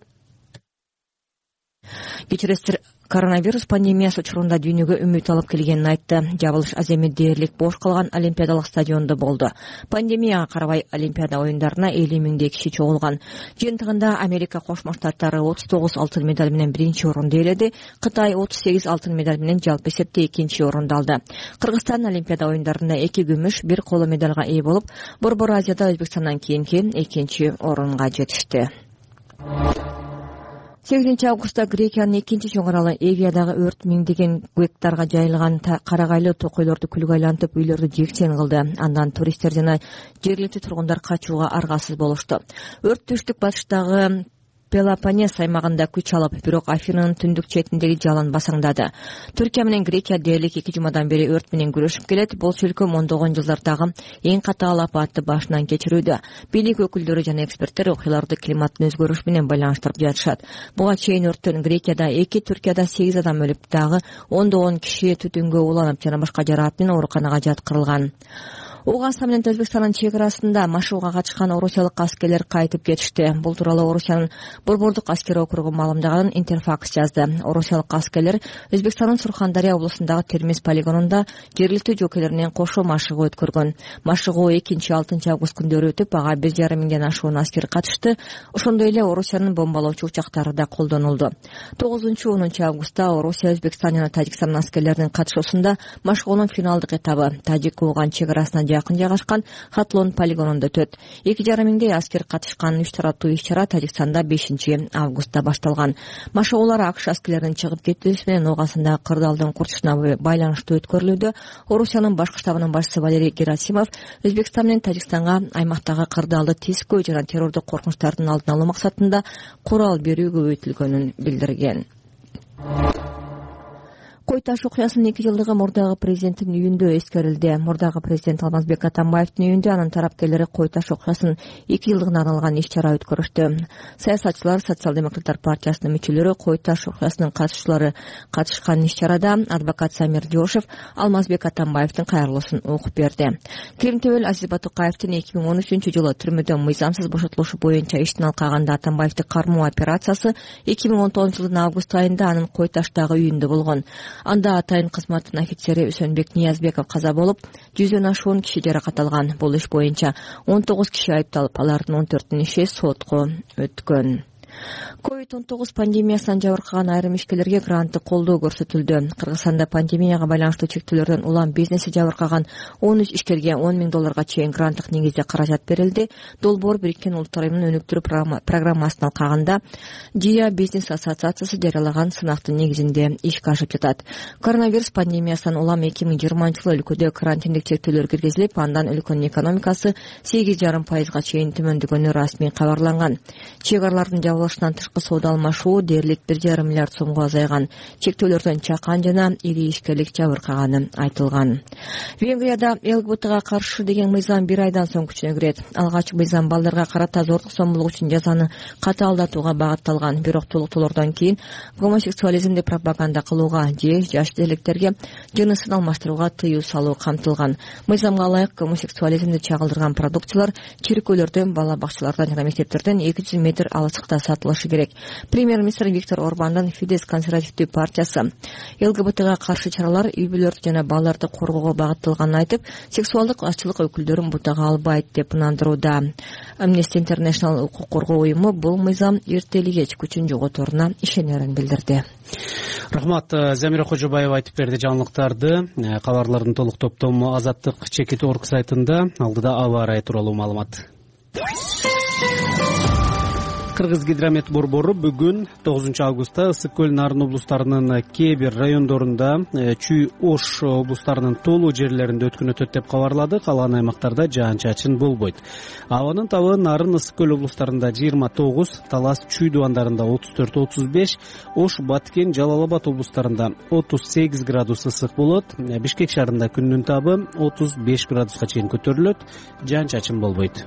кечиресиздер Коронавирус пандемиясы учурунда дүйнөгө үмүт алып келгенин айтты. Жабылыш аз эми дээрлик бош калган Олимпиадалык стадиондо болду. Пандемияга карабай Олимпиада оюндарына элүү миңдей киши чогулган. Жыйынтыгында Америка Кошмо Штаттары отуз тогуз алтын медаль менен биринчи орунду ээледи. Кытай отуз сегиз алтын медаль менен жалпы эсепте экинчи орунду алды. Кыргызстан Олимпиада оюндарында эки күмүш, бир коло медалга ээ болуп, Борбор Азияда Өзбекстандан кийинки экинчи орунга жетишти. сегизинчи августта Грекиянын экинчи чоң аралы Эгиядагы өрт миңдеген гектарга жайылган карагайлуу токойлорду күлгө айлантып, үйлөрдү жексен кылды. Андан туристтер жана жергиликтүү тургундар качууга аргасыз болушту. Өрт түштүк батыштагы Пелопоннес аймагында күч алып, бирок Афинанын түндүк четиндеги жалын басаңдады. Түркия менен Грекия дээрлик эки жумадан бери өрт менен күрөшүп келет. Бул өлкө ондогон жылдардагы эң катаал апатты башынан кечирүүдө. Бийлик өкүлдөрү жана эксперттер окуяларды климаттын өзгөрүшү менен байланыштырып жатышат. Буга чейин өрттөн Грекияда эки, Түркияда сегиз адам өлүп, дагы ондогон киши түтүнгө уланып жана башка жараат менен ооруканага жаткырылган. Ооганстан менен Өзбекстандын чек арасында машыгууга катышкан орусиялык аскерлер кайтып кетишти. Бул тууралуу Орусиянын Борбордук аскер округу маалымдаганын Интерфакс жазды. Орусиялык аскерлер Өзбекстандын Сурхандария облусундагы Термиз полигонунда жергиликтүү жокейлеринен кошо машыгуу өткөргөн. Машыгуу экинчи алтынчы август күндөрү өтүп, ага бир жарым миңден ашуун аскер катышты. Ошондой эле Орусиянын бомбалоочу учактары да колдонулду. тогузунчу онунчу августта Орусия, Өзбекстан жана Тажикстан аскерлеринин катышуусунда машыгуунун финалдык этабы Тажик-Ооган чек арасына жакын жайгашкан Хатлон полигонунда өтөт. эки жарым миңдей аскер катышкан үч тараптуу иш-чара Тажикстанда бешинчи августта башталган. Машыгуулар АКШ аскерлеринин чыгып кетүүсү менен Оогасындагы кырдаалдын курчушуна байланыштуу өткөрүлүүдө. Орусиянын башкы штабынын башчысы Валерий Герасимов Өзбекстан менен Тажикстанга аймактагы кырдаалды тескөө жана террордук коркунучтардын алдын алуу максатында курал берүү көбөйтүлгөнүн билдирген. Кой таш окуясынын эки жылдыгы мурдагы президенттин үйүндө эскерилди. Мурдагы президент Алмазбек Атамбаевдин үйүндө анын тараптерлери Кой таш окуясынын эки жылдыгына арналган иш-чара өткөрүштү. Саясатчылар, социал-демократтар партиясынын мүчөлөрү, Кой таш окуясынын катышуучулары катышкан иш-чарада адвокат Самир Жошев Алмазбек Атамбаевдин кайрылуусун окуп берди. Кемтөбөл Азиз Батукаевдин эки миң он үчүнчү жылы түрмөдөн мыйзамсыз бошотулушу боюнча иштин алкагында Атамбаевди кармоо операциясы эки миң он тогузунчу жылдын август айында анын Кой таштагы үйүндө болгон. Анда атайын кызматтын офицери Үсөнбек Ниязбеков каза болуп, жүздөн ашуун киши жаракат алган. Бул иш боюнча он тогуз киши айыпталып, алардын он төртүнүн иши сотко өткөн. ковид он тогуз пандемиясынан жабыркаган айрым ишкерлерге гранттык колдоо көрсөтүлдү. Кыргызстанда пандемияга байланыштуу чектөөлөрдөн улам бизнеси жабыркаган он үч ишкерге он миң долларга чейин гранттык негизде каражат берилди. Долбоор Бириккен Улуттар уюмунун өнүктүрүү программасынын алкагында Жия бизнес ассоциациясы жарыялаган сынактын негизинде ишке ашып жатат. Коронавирус пандемиясынан улам эки миң жыйырманчы жылы өлкөдө карантиндик чектөөлөр киргизилип, андан өлкөнүн экономикасы сегиз жарым пайызга чейин төмөндөгөнү расмий кабарланган. Чек аралардын жабылышынан тышкы соода алмашуу дээрлик бир жарым миллиард сомго азайган. Чектөөлөрдөн чакан жана ири ишкерлик жабыркаганы айтылган. Венгрияда ЛГБТга каршы деген мыйзам бир айдан соң күчүнө кирет. Алгач мыйзам балдарга карата зордук зомбулук үчүн жазаны катаалдатууга багытталган. Бирок толуктоолордон кийин гомосексуализмди пропаганда кылууга же жаш деликтерге жынысын алмаштырууга тыюу салуу камтылган. Мыйзамга ылайык гомосексуализмди чагылдырган продукциялар чиркөөлөрдөн, бала бакчалардан жана мектептерден эки жүз метр алыстыкта сатылышы керек. Премьер-министр Виктор Орбандын Фидес консервативдүү партиясы ЛГБТга каршы чаралар үй-бүлөлөрдү жана балдарды коргоого багытталганын айтып, сексуалдык ачылык өкүлдөрүн бутага албайт деп ынандырууда. Amnesty International укук коргоо уюму бул мыйзам эртелигеч күчүн жоготоруна ишенерин билдирди. Рахмат, Замира Кожобаева айтып берди жаңылыктарды. Кабарлардын толук топтому Азаттык чекит орг сайтында. Алдыда аба ырайы тууралуу маалымат. Кыргыз гидромет борбору бүгүн тогузунчу августта Ысык көл Нарын облустарынын кээ бир райондорунда, Чүй Ош облустарынын толуу жерлеринде өткөн өтөт деп кабарлады. Калган аймактарда жаан-чачын болбойт. Абанын табы Нарын Ысык көл облустарында жыйырма тогуз, Талас Чүй дубандарында отуз төрт отуз беш, Ош Баткен Жалал Абад облустарында отуз сегиз градус ысык болот. Бишкек шаарында күндүн табы отуз беш градуска чейин көтөрүлөт. Жаан-чачын болбойт.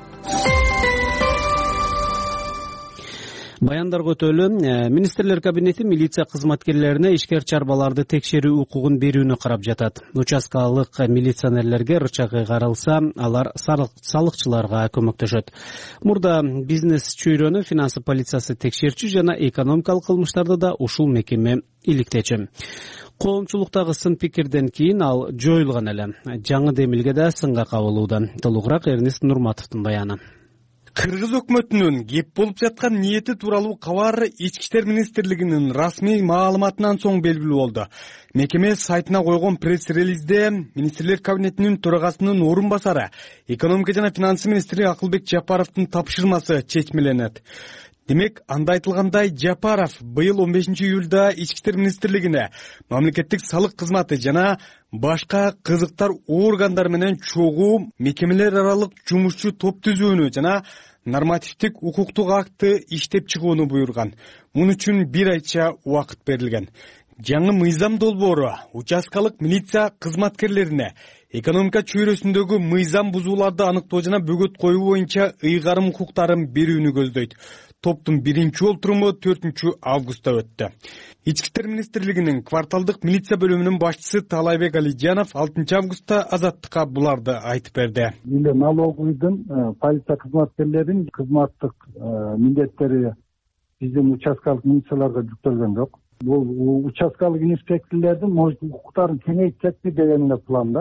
Баяндарга өтөлү. Министрлер кабинети милиция кызматкерлерине ишкер чарбаларды текшерүү укугун берүүнү карап жатат. Участкалык милиционерлерге рычагы каралса, алар салыкчыларга көмөктөшөт. Мурда бизнес чөйрөнү финансы полициясы текшерчү жана экономикалык кылмыштарды да ушул мекеме иликтечү. Коомчулуктагы сын пикирден кийин ал жоюлган эле. Жаңы демилге да сынга кабылууда. Толугураак Эрнест Нурматовдун баяны. Кыргыз өкмөтүнүн кеп болуп жаткан ниети тууралуу кабар Ички иштер министрлигинин расмий маалыматынан соң белгилүү болду. Мекеме сайтына койгон пресс-релизде министрлер кабинетинин төрагасынын орун басары, экономика жана финансы министри Акылбек Жапаровдун тапшырмасы чечмеленет. Демек, анда айтылгандай, Жапаров быйыл он бешинчи июлда Ички иштер министрлигине мамлекеттик салык кызматы жана башка кызыктар органдар менен чогуу мекемелер аралык жумушчу топ түзүүнү жана нормативдик укуктук акты иштеп чыгууну буйруган. Мун үчүн бир айча убакыт берилген. Жаңы мыйзам долбоору участкалык милиция кызматкерлерине экономика чөйрөсүндөгү мыйзам бузууларды аныктоо жана бөгөт коюу боюнча ыйгарым укуктарын берүүнү көздөйт. Топтун биринчи олтуруму төртүнчү августта өттү. Ички иштер министрлигинин кварталдык милиция бөлүмүнүн башчысы Талайбек Алиджанов алтынчы августта Азаттыкка буларды айтып берди. Эле налоговыйдын полиция кызматкерлеринин кызматтык милдеттери биздин участкалык милицияларга жүктөлгөн жок. Бул участкалык инспекторлордун укуктарын кеңейтсекпи деген эле планда.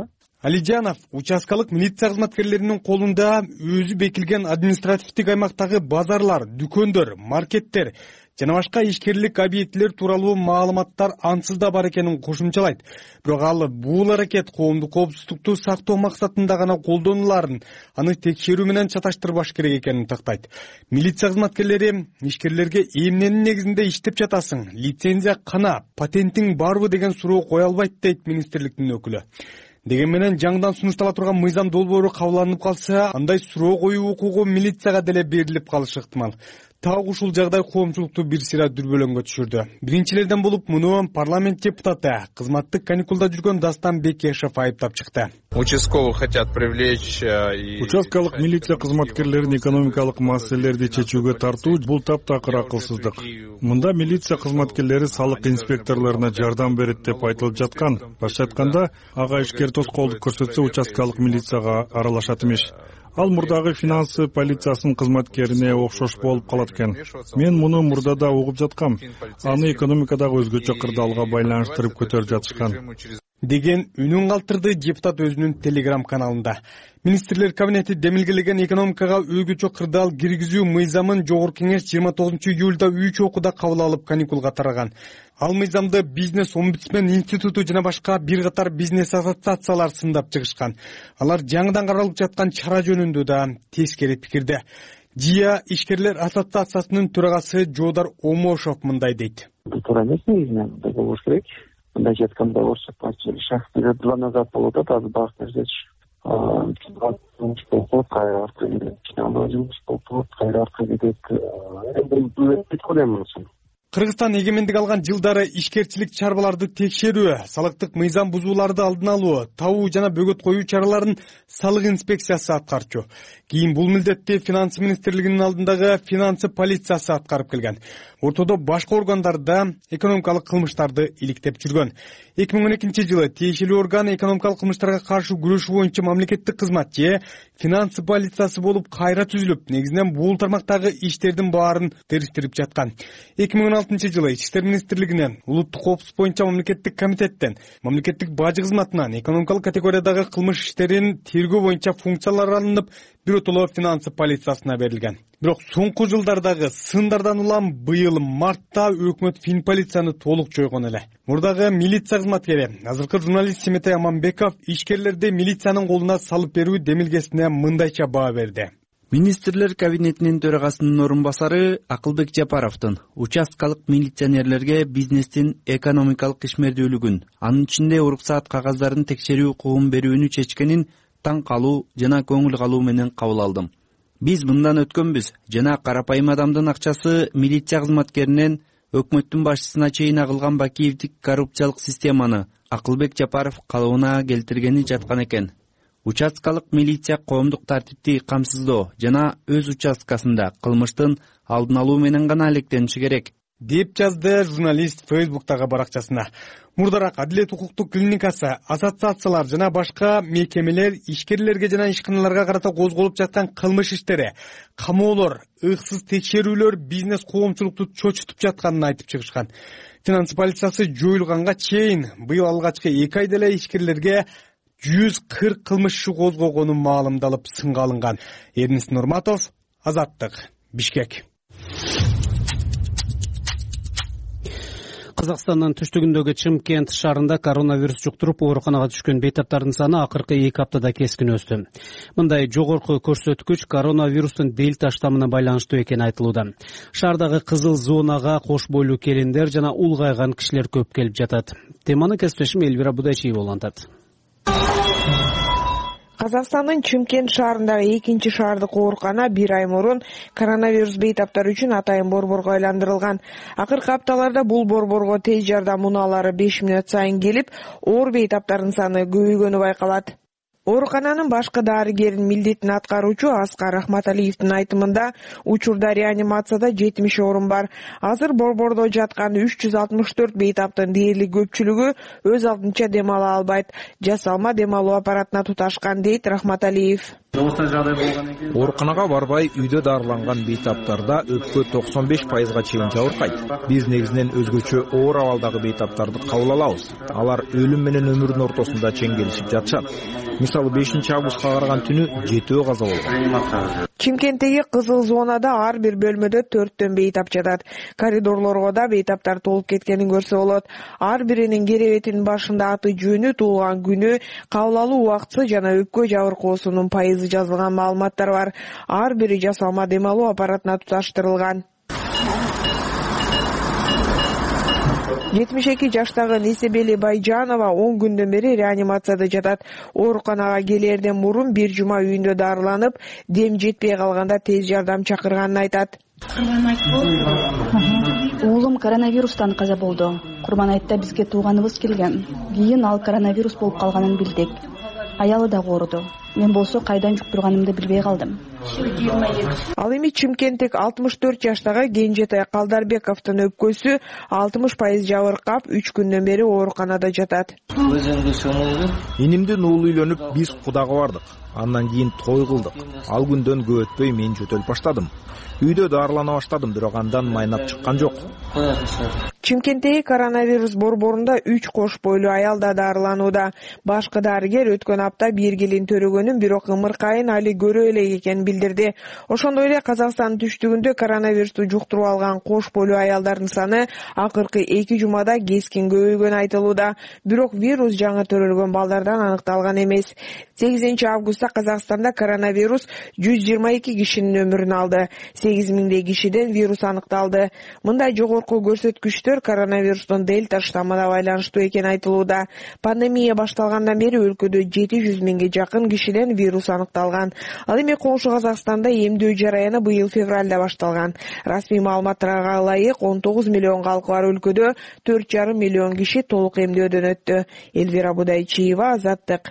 Алижанов участкалык милиция кызматкерлеринин колунда өзү бекилген административдик аймактагы базарлар, дүкөндөр, маркеттер жана башка ишкерлик объектилер тууралуу маалыматтар ансыз да бар экенин кошумчалайт. Бирок ал бул аракет коомдук коопсуздукту сактоо максатында гана колдонуларын, аны текшерүү менен чаташтырбаш керек экенин тактайт. Милиция кызматкерлери ишкерлерге эмненин негизинде иштеп жатасың, лицензия кана, патентиң барбы деген суроо кое албайт дейт министрликтин өкүлү. Деген менен жаңыдан сунуштала турган мыйзам долбоору кабыл калса, андай суроо коюу укугу милицияга деле берилип калышы ыктымал. Так ушул жагдай коомчулукту бир сыйра дүрбөлөңгө түшүрдү. Биринчилерден болуп муну парламент депутаты, кызматтык каникулда жүргөн Дастан Бекешев айыптап чыкты. Участковых хотят привлечь. Участкалык милиция кызматкерлерин экономикалык маселелерди чечүүгө тартуу бул таптакыр акылсыздык. Мында милиция кызматкерлери салык инспекторлоруна жардам берет деп айтылып жаткан. Башкача айтканда, ага ишкер тоскоолдук көрсөтсө участкалык милицияга аралашат эмес. Ал мурдагы финансы полициясынын кызматкерине окшош болуп калат экен. Мен муну мурдада угуп жаткам. Аны экономикадагы өзгөчө кырдаалга байланыштырып көтөрүп жатышкан деген үнүн калтырды депутат өзүнүн телеграм каналында. Министрлер кабинети демилгелеген экономикага өзгөчө кырдаал киргизүү мыйзамын жогорку кеңеш жыйырма тогузунчу июлда үч окууда кабыл алып каникулга тараган. Ал мыйзамды бизнес омбудсмен институту жана башка бир катар бизнес ассоциациялар сындап чыгышкан. Алар жаңыдан каралып жаткан чара жөнүндө да тескери пикирде. ЖИА ишкерлер ассоциациясынын төрагасы Жодар Омошов мындай дейт. Туура эмес негизинен мындай болуш керек. Мындай жеткен договор шахтер два назад болуп атат, азыр багыт нерсечи. Жумуш болуп, кайра аркы кетет. Жумуш болуп, кайра аркы кетет. Бул бүткөн эми. Кыргызстан эгемендик алган жылдары ишкерчилик чарбаларды текшерүү, салыктык мыйзам бузууларды алдын алуу, табуу жана бөгөт коюу чараларын салык инспекциясы аткарчу. Кийин бул милдетти финансы министрлигинин алдындагы финансы полициясы аткарып келген. Ортодо башка органдарда экономикалык кылмыштарды иликтеп жүргөн. эки миң он экинчи жылы тиешелүү орган экономикалык кылмыштарга каршы күрөшүү боюнча мамлекеттик кызмат же финансы полициясы болуп кайра түзүлүп, негизинен бул тармактагы иштердин баарын териштирип жаткан. эки миң он алтынчы жылы Ички иштер министрлигинен, улуттук коопсуздук боюнча мамлекеттик комитеттен, мамлекеттик бажы кызматынан экономикалык категориядагы кылмыш иштерин тергөө боюнча функциялар алынып, биротоло финансы полициясына берилген. Бирок соңку жылдардагы сындардан улам быйыл мартта өкмөт фин полицияны толук жойгон эле. Мурдагы милиция кызматкери, азыркы журналист Семетей Аманбеков ишкерлерди милициянын колуна салып берүү демилгесине мындайча баа берди. Министрлер кабинетинин төрагасынын орун басары Акылбек Жапаровдун участкалык милиционерлерге бизнестин экономикалык ишмердүүлүгүн, анын ичинде уруксаат кагаздарын текшерүү укугун берүүнү чечкенин таң калуу жана көңүл калуу менен кабыл алдым. Биз мындан өткөнбүз жана карапайым адамдын акчасы милиция кызматкеринен өкмөттүн башчысына чейин агылган Бакиевдик коррупциялык системаны Акылбек Жапаров калыбына келтиргени жаткан экен. Участкалык милиция коомдук тартипти камсыздоо жана өз участкасында кылмыштын алдын алуу менен гана алектениши керек, деп жазды журналист Фейсбуктагы баракчасына. Мурдараак Адилет укуктук клиникасы, ассоциациялар жана башка мекемелер ишкерлерге жана ишканаларга карата козголуп жаткан кылмыш иштери, камоолор, ыксыз текшерүүлөр бизнес коомчулукту чочутуп жатканын айтып чыгышкан. Финансы полициясы жоюлганга чейин быйыл алгачкы эки айда эле ишкерлерге жүз кырк кылмыш иши козгогону маалымдалып сынга алынган. Эрнис Нурматов, Азаттык, Бишкек. Казакстандын түштүгүндөгү Чымкент шаарында коронавирус жуктуруп ооруканага түшкөн бейтаптардын саны акыркы эки аптада кескин өстү. Мындай жогорку көрсөткүч коронавирустун дельта штаммына байланыштуу экени айтылууда. Шаардагы кызыл зонага кош бойлуу келиндер жана улгайган кишилер көп келип жатат. Теманы кесиптешим Элвира Будайчиева улантат. Казакстандын Чымкент шаарындагы экинчи шаардык оорукана бир ай мурун коронавирус бейтаптары үчүн атайын борборго айландырылган. Акыркы апталарда бул борборго тез жардам унаалары беш мүнөт сайын келип, оор бейтаптардын саны көбөйгөнү байкалат. Оорукананын башкы дарыгеринин милдетин аткаруучу Аскар Рахматалиевдин айтымында учурда реанимацияда жетимиш орун бар. Азыр борбордо жаткан үч жүз алтымыш төрт бейтаптын дээрлик көпчүлүгү өз алдынча дем ала албайт. Жасалма дем алуу аппаратына туташкан дейт Рахматалиев. осындай жагдай болгон экен. Ооруканага барбай үйдө дарыланган бейтаптарда өпкө токсон беш пайызга чейин жабыркайт. Биз негизинен өзгөчө оор абалдагы бейтаптарды кабыл алабыз. Алар өлүм менен өмүрдүн ортосунда чеңгелишип жатышат. Мисалы бешинчи августка караган түнү жетөө каза болгон. Чимкенттеги кызыл зонада ар бир бөлмөдө төрттөн бейтап жатат. Коридорлорго да бейтаптар толуп кеткенин көрсө болот. Ар биринин керебетинин башында аты жөнү, туулган күнү, кабыл алуу убактысы жана өпкө жабыркоосунун пайызы жазылган маалыматтар бар. Ар бири жасалма дем алуу аппаратына туташтырылган. жетимиш эки жаштагы Несебели Байжанова он күндөн бери реанимацияда жатат. Ооруканага келерден мурун бир жума үйүндө дарыланып, дем жетпей калганда тез жардам чакырганын айтат. Уулум коронавирустан каза болду. Курман айтта бизге тууганыбыз келген. Кийин ал коронавирус болуп калганын билдик. Аялы да ооруду. Мен болсо кайдан жуктурганымды билбей калдым. Ал эми Чимкенттик алтымыш төрт жаштагы Кенжетай Калдарбековдун өпкөсү алтымыш пайыз жабыркап, үч күндөн бери ооруканада жатат. Инимдин уулу үйлөнүп, биз Кудага бардык. Андан кийин той кылдык. Ал күндөн көп өтпөй мен жөтөлүп баштадым. Үйдө дарылана баштадым, бирок андан майнап чыккан жок. Чимкенттеги коронавирус борборунда үч кош бойлуу аял да дарыланууда. Башкы дарыгер өткөн апта бир келин төрөгөнүн, бирок ымыркайын али көрө элек экенин билдирди. Ошондой эле Казакстандын түштүгүндө коронавирусту жуктуруп алган кош бойлуу аялдардын саны акыркы эки жумада кескин көбөйгөнү айтылууда. Бирок вирус жаңы төрөлгөн балдардан аныкталган эмес. сегизинчи августта Казакстанда коронавирус жүз жыйырма эки кишинин өмүрүн алды. сегиз миңдей кишиден вирус аныкталды. Мындай жогорку көрсөткүчтөр коронавирустун дельта штаммына байланыштуу экени айтылууда. Пандемия башталгандан бери өлкөдө жети жүз миңге жакын кишиден вирус аныкталган. Ал эми коңшу Казакстанда эмдөө жараяны быйыл февралда башталган. Расмий маалыматтарга ылайык он тогуз миллион калкы бар өлкөдө төрт жарым миллион киши толук эмдөөдөн өттү. Элвира Будайчиева, Азаттык.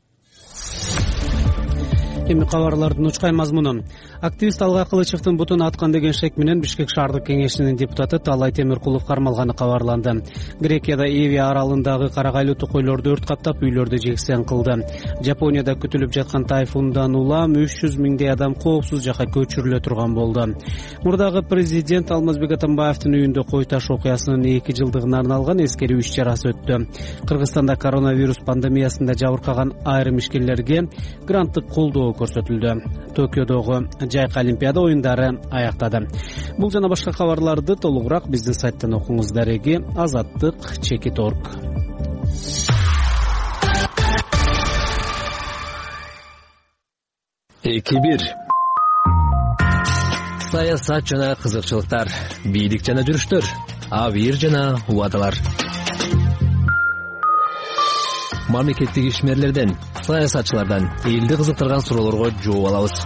Эми кабарлардын учкай мазмуну. Активист Алга Кылычевдин бутун аткан деген шек менен Бишкек шаардык кеңешинин депутаты Талай Темиркулов кармалганы кабарланды. Грекияда Эви аралындагы карагайлуу токойлорду өрт каптап, үйлөрдү жексен кылды. Жапонияда күтүлүп жаткан тайфундан улам үч жүз миңдей адам коопсуз жакка көчүрүлө турган болду. Мурдагы президент Алмазбек Атамбаевдин үйүндө кой таш окуясынын эки жылдыгына арналган эскерүү иш чарасы өттү. Кыргызстанда коронавирус пандемиясында жабыркаган айрым ишкерлерге гранттык колдоо көрсөтүлдү. Токиодогу Жайкы Олимпиада оюндары аяктады. Бул жана башка кабарларды толугураак биздин сайттан окуңуз. Дареги азаттык чекит точка орг. эки бир саясат жана кызыкчылыктар, бийлик жана жүрүштөр, абийир жана убадалар. Мамлекеттик ишмерлерден, саясатчылардан элди кызыктырган суроолорго жооп алабыз.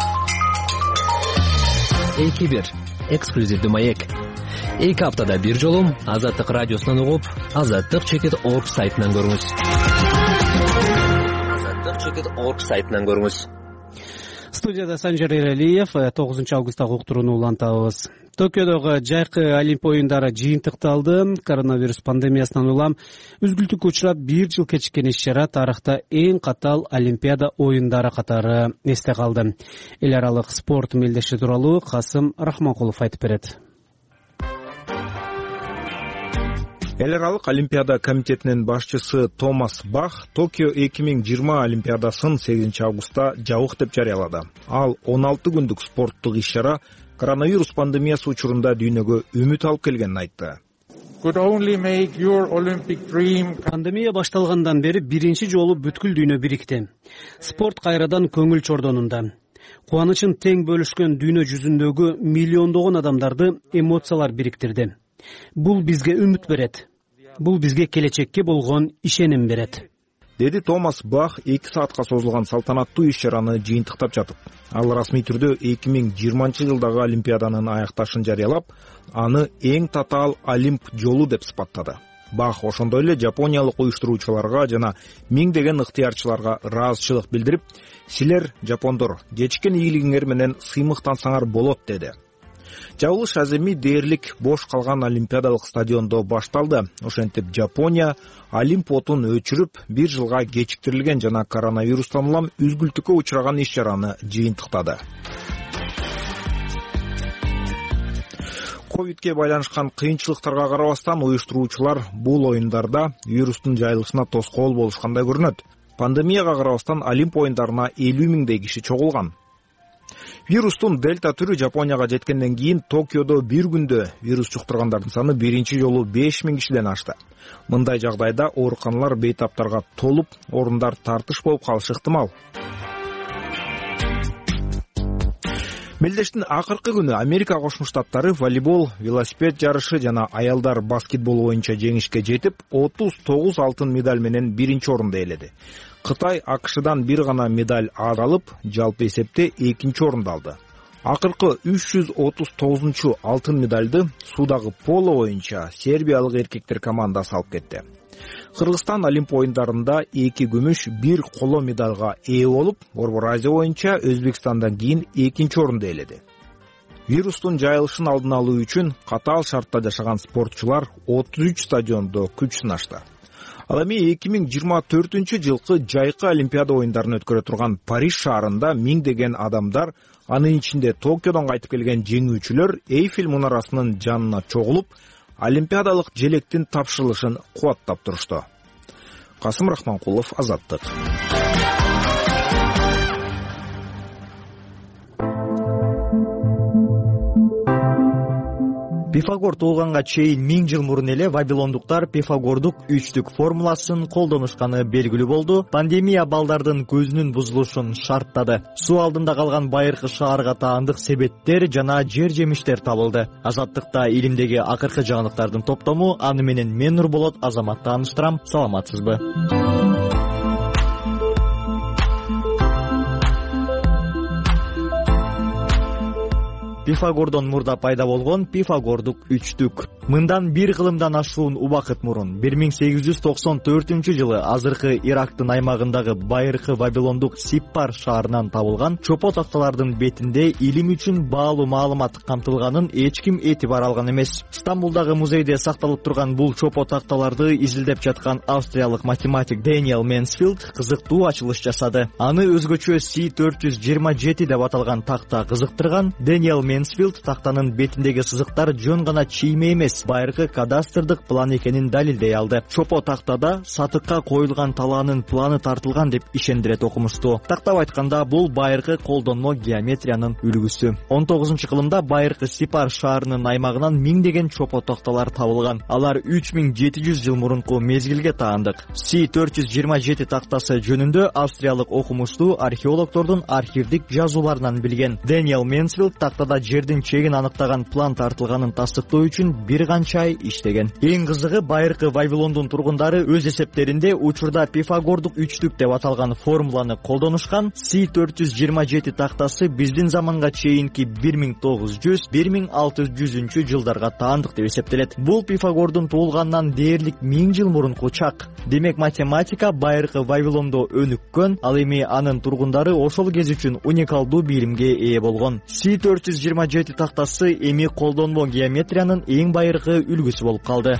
эки бир эксклюзивдүү маек. Эки аптада бир жолу Азаттык радиосунан угуп, азаттык чекит точка орг сайтынан көрүңүз. азаттык чекит точка орг сайтынан көрүңүз. Студияда Санжар Эралиев, тогузунчу августтагы уктурууну улантабыз. Токиодогу Жайкы Олимпия оюндары жыйынтыкталды. Коронавирус пандемиясынан улам үзгүлтүккө учурап бир жыл кечиккен иш-чара тарыхта эң катаал Олимпиада оюндары катары эсте калды. Эл аралык спорт мелдеши тууралуу Касым Рахманкулов айтып берет. Эл аралык Олимпиада комитетинин башчысы Томас Бах Токио эки миң жыйырма Олимпиадасын сегизинчи августта жабык деп жарыялады. Ал он алты күндүк спорттук иш-чара коронавирус пандемиясы учурунда дүйнөгө үмүт алып келгенин айтты. Пандемия башталгандан бери биринчи жолу бүткүл дүйнө бирикти. Спорт кайрадан көңүл чордонунда. Кубанычын тең бөлүшкөн дүйнө жүзүндөгү миллиондогон адамдарды эмоциялар бириктирди. Бул бизге үмүт берет. Бул бизге келечекке болгон ишеним берет. Деди Томас Бах эки саатка созулган салтанаттуу иш-чараны жыйынтыктап жатып. Ал расмий түрдө эки миң жыйырманчы жылдагы Олимпиаданын аякташын жарыялап, аны эң татаал Олимп жолу деп сыпаттады. Бах ошондой эле жапониялык уюштуруучуларга жана миңдеген ыктыярчыларга ыраазычылык билдирип, силер жапондор кечкен ийгилигиңер менен сыймыктансаңар болот деди. Жабылыш аземи дээрлик бош калган олимпиадалык стадиондо башталды. Ошентип Жапония Олимп отун өчүрүп, бир жылга кечиктирилген жана коронавирустан улам үзгүлтүккө учураган иш-чараны жыйынтыктады. ковидке байланышкан кыйынчылыктарга карабастан уюштуруучулар бул оюндарда вирустун жайылышына тоскоол болушкандай көрүнөт. Пандемияга карабастан Олимп оюндарына элүү миңдей киши чогулган. Вирустун дельта түрү Жапонияга жеткенден кийин Токиодо бир күндө вирус жуктургандардын саны биринчи жолу беш миң кишиден ашты. Мындай жагдайда ооруканалар бейтаптарга толуп, орундар тартыш болуп калышы ыктымал. Мелдештин акыркы күнү Америка Кошмо Штаттары волейбол, велосипед жарышы жана аялдар баскетбол боюнча жеңишке жетип, отуз тогуз алтын медаль менен биринчи орунду ээледи. Кытай АКШдан бир гана медаль алып, жалпы эсепте экинчи орунду алды. Акыркы үч жүз отуз тогузунчу алтын медальды суудагы поло боюнча сербиялык эркектер командасы алып кетти. Кыргызстан Олимп оюндарында эки күмүш, бир коло медалга ээ болуп, Борбор Азия боюнча Өзбекстандан кийин экинчи орунду ээледи. Вирустун жайылышын алдын алуу үчүн катаал шартта жашаган спортчулар отуз үч стадиондо күч сынашты. Ал эми эки миң жыйырма төртүнчү жылкы жайкы Олимпиада оюндарын өткөрө турган Париж шаарында миңдеген адамдар, анын ичинде Токиодон кайтып келген жеңүүчүлөр Эйфель мунарасынын жанына чогулуп, олимпиадалык желектин тапшырылышын кубаттап турушту. Касым Рахманкулов, Азаттык. Пифагор туулганга чейин миң жыл мурун эле вавилондуктар пифагордук үчтүк формуласын колдонушканы белгилүү болду. Пандемия балдардын көзүнүн бузулушун шарттады. Суу алдында калган байыркы шаарга таандык себеттер жана жер жемиштер табылды. Азаттыкта илимдеги акыркы жаңылыктардын топтому, аны менен мен Нурболот Азамат тааныштырам. Саламатсызбы? Пифагордон мурда пайда болгон пифагордук үчтүк. Мындан бир кылымдан ашуун убакыт мурун бир миң сегиз жүз токсон төртүнчү жылы азыркы Ирактын аймагындагы байыркы вавилондук Сиппар шаарынан табылган чопо такталардын бетинде илим үчүн баалуу маалымат камтылганын эч ким этибар алган эмес. Стамбулдагы музейде сакталып турган бул чопо такталарды изилдеп жаткан австриялык математик Дэниел Менсфилд кызыктуу ачылыш жасады. Аны өзгөчө Си төрт жүз жыйырма жети деп аталган такта кызыктырган. Дэниел Менсфилд тактанын бетиндеги сызыктар жөн гана чийме эмес, байыркы кадастрдык план экенин далилдей алды. Чопо тактада сатыкка коюлган талаанын планы тартылган деп ишендирет окумуштуу. Тактап айтканда, бул байыркы колдонмо геометриянын үлгүсү. он тогузунчу кылымда байыркы Сипар шаарынын аймагынан миңдеген чопо такталар табылган. Алар үч миң жети жүз жыл мурунку мезгилге таандык. Си төрт жүз жыйырма жети тактасы жөнүндө австриялык окумуштуу археологдордун архивдик жазууларынан билген. Дэниел Менсфилд тактада жердин чегин аныктаган план тартылганын тастыктоо үчүн бир канча ай иштеген. Эң кызыгы, байыркы Вавилондун тургундары өз эсептеринде учурда пифагордук үчтүк деп аталган формуланы колдонушкан. Си төрт жүз жыйырма жети тактасы биздин заманга чейинки бир миң тогуз жүз бир миң алты жүзүнчү жылдарга таандык деп эсептелет. Бул пифагордун туулганынан дээрлик миң жыл мурунку чак. Демек математика байыркы Вавилондо өнүккөн, ал эми анын тургундары ошол кез үчүн уникалдуу билимге ээ болгон. Си төрт жүз жыйырма жети тактасы эми колдонмо геометриянын эң байыркы үлгүсү болуп калды.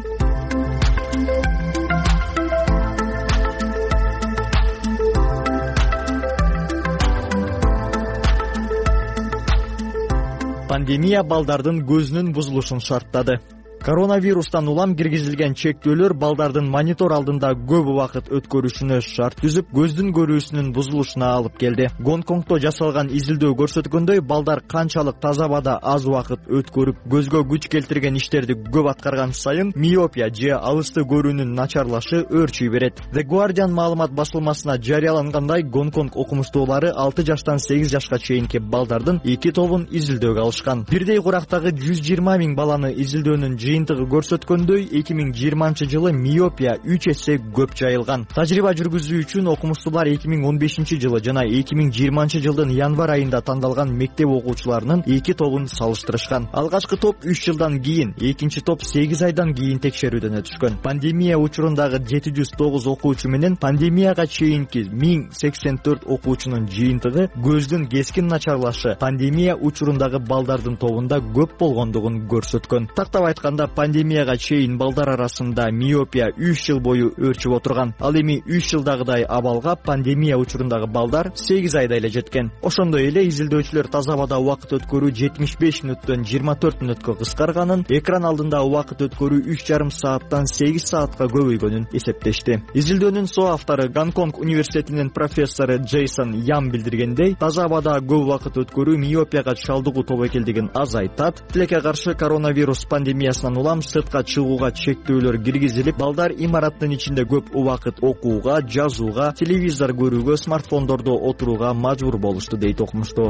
Пандемия балдардын көзүнүн бузулушун шарттады. Коронавирустан улам киргизилген чектөөлөр балдардын монитор алдында көп убакыт өткөрүшүнө шарт түзүп, көздүн көрүүсүнүн бузулушуна алып келди. Гонконгдо жасалган изилдөө көрсөткөндөй, балдар канчалык таза абада аз убакыт өткөрүп, көзгө күч келтирген иштерди көп аткарган сайын миопия же алысты көрүүнүн начарлашы өөрчүй берет. The Guardian маалымат басылмасына жарыялангандай, Гонконг окумуштуулары алты жаштан сегиз жашка чейинки балдардын эки тобун изилдөөгө алышкан. Бирдей курактагы жүз жыйырма миң баланы изилдөөнүн жыйынтыгы көрсөткөндөй эки миң жыйырманчы жылы миопия үч эсе көп жайылган. Тажрыйба жүргүзүү үчүн окумуштуулар эки миң он бешинчи жылы жана эки миң жыйырманчы жылдын январь айында тандалган мектеп окуучуларынын эки тобун салыштырышкан. Алгачкы топ үч жылдан кийин, экинчи топ сегиз айдан кийин текшерүүдөн өтүшкөн. Пандемия учурундагы жети жүз тогуз окуучу менен пандемияга чейинки миң сексен төрт окуучунун жыйынтыгы көздүн кескин начарлашы пандемия учурундагы балдардын тобунда көп болгондугун көрсөткөн. Тактап айтканда, пандемияга чейин балдар арасында миопия үч жыл бою өрчүп отурган. Ал эми үч жылдагыдай абалга пандемия учурундагы балдар сегиз айда эле жеткен. Ошондой эле изилдөөчүлөр таза абада убакыт өткөрүү жетимиш беш мүнөттөн жыйырма төрт мүнөткө кыскарганын, экран алдында убакыт өткөрүү үч жарым сааттан сегиз саатка көбөйгөнүн эсептешти. Изилдөөнүн соавтору Гонконг университетинин профессору Джейсон Ям билдиргендей, таза абада көп убакыт өткөрүү миопияга чалдыгуу тобокелдигин азайтат. Тилекке каршы коронавирус пандемиясынан улам сыртка чыгууга чектөөлөр киргизилип, балдар имараттын ичинде көп убакыт окууга, жазууга, телевизор көрүүгө, смартфондордо отурууга мажбур болушту, дейт окумуштуу.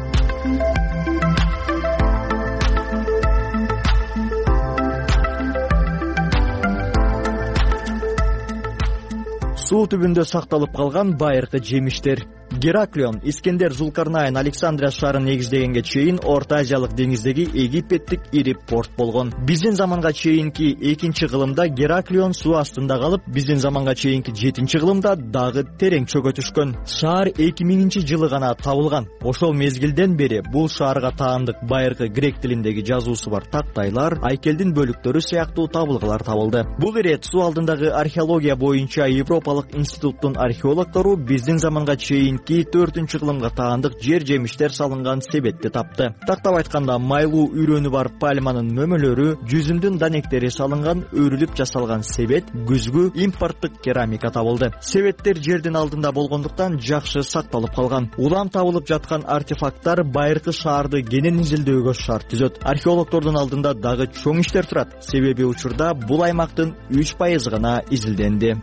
Суу түбүндө сакталып калган байыркы жемиштер. Гераклион, Искендер Зулкарнайн Александрия шаарын негиздегенге чейин Орто Азиялык деңиздеги Египеттик ири порт болгон. Биздин заманга чейинки экинчи кылымда Гераклион суу астында калып, биздин заманга чейинки жетинчи кылымда дагы терең чөгө түшкөн. Шаар эки миңинчи жылы гана табылган. Ошол мезгилден бери бул шаарга таандык байыркы грек тилиндеги жазуусу бар тактайлар, айкелдин бөлүктөрү сыяктуу табылгалар табылды. Бул ирет суу алдындагы археология боюнча Европалык институттун археологдору биздин заманга чейин төртүнчү кылымга таандык жер жемиштер салынган себетти тапты. Тактап айтканда, майлуу үйрөнү бар пальманын мөмөлөрү, жүзүмдүн данектери салынган өрүлүп жасалган себет, күзгү, импорттук керамика табылды. Себеттер жердин алдында болгондуктан жакшы сакталып калган. Улам табылып жаткан артефакттар байыркы шаарды кенен изилдөөгө шарт түзөт. Археологдордун алдында дагы чоң иштер турат. Себеби учурда бул аймактын үч пайызы гана изилденди.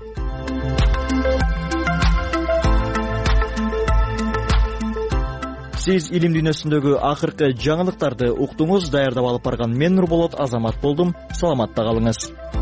Сиз илим дүйнөсүндөгү акыркы жаңылыктарды уктуңуз. Даярдап алып барган мен Нурболот Азамат болдум. Саламатта калыңыз.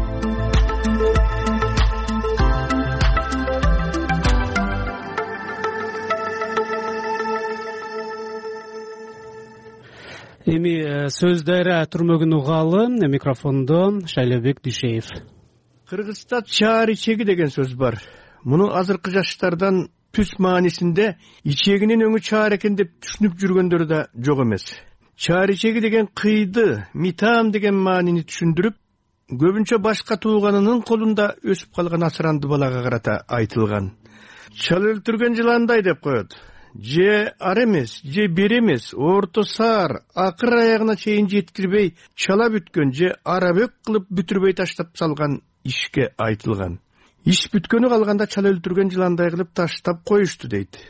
Эми сөз дайра түрмөгүн угалы. Микрофондо Шайлебек Дүйшеев. Кыргызста чаар ичеги деген сөз бар. Муну азыркы жаштардан түз маанисинде ичегинин өңү чаар экен деп түшүнүп жүргөндөр да жок эмес. Чаар ичеги деген кыйды, митам деген маанини түшүндүрүп, көбүнчө башка тууганынын колунда өсүп калган асыранды балага карата айтылган. Чал өлтүргөн жыландай деп коет. Же ар эмес, же бер эмес, орто саар, акыр аягына чейин жеткирбей чала бүткөн, же арабөк кылып бүтүрбөй таштап салган ишке айтылган. Иш бүткөнү калганда чал өлтүргөн жыландай кылып таштап коюшту дейт.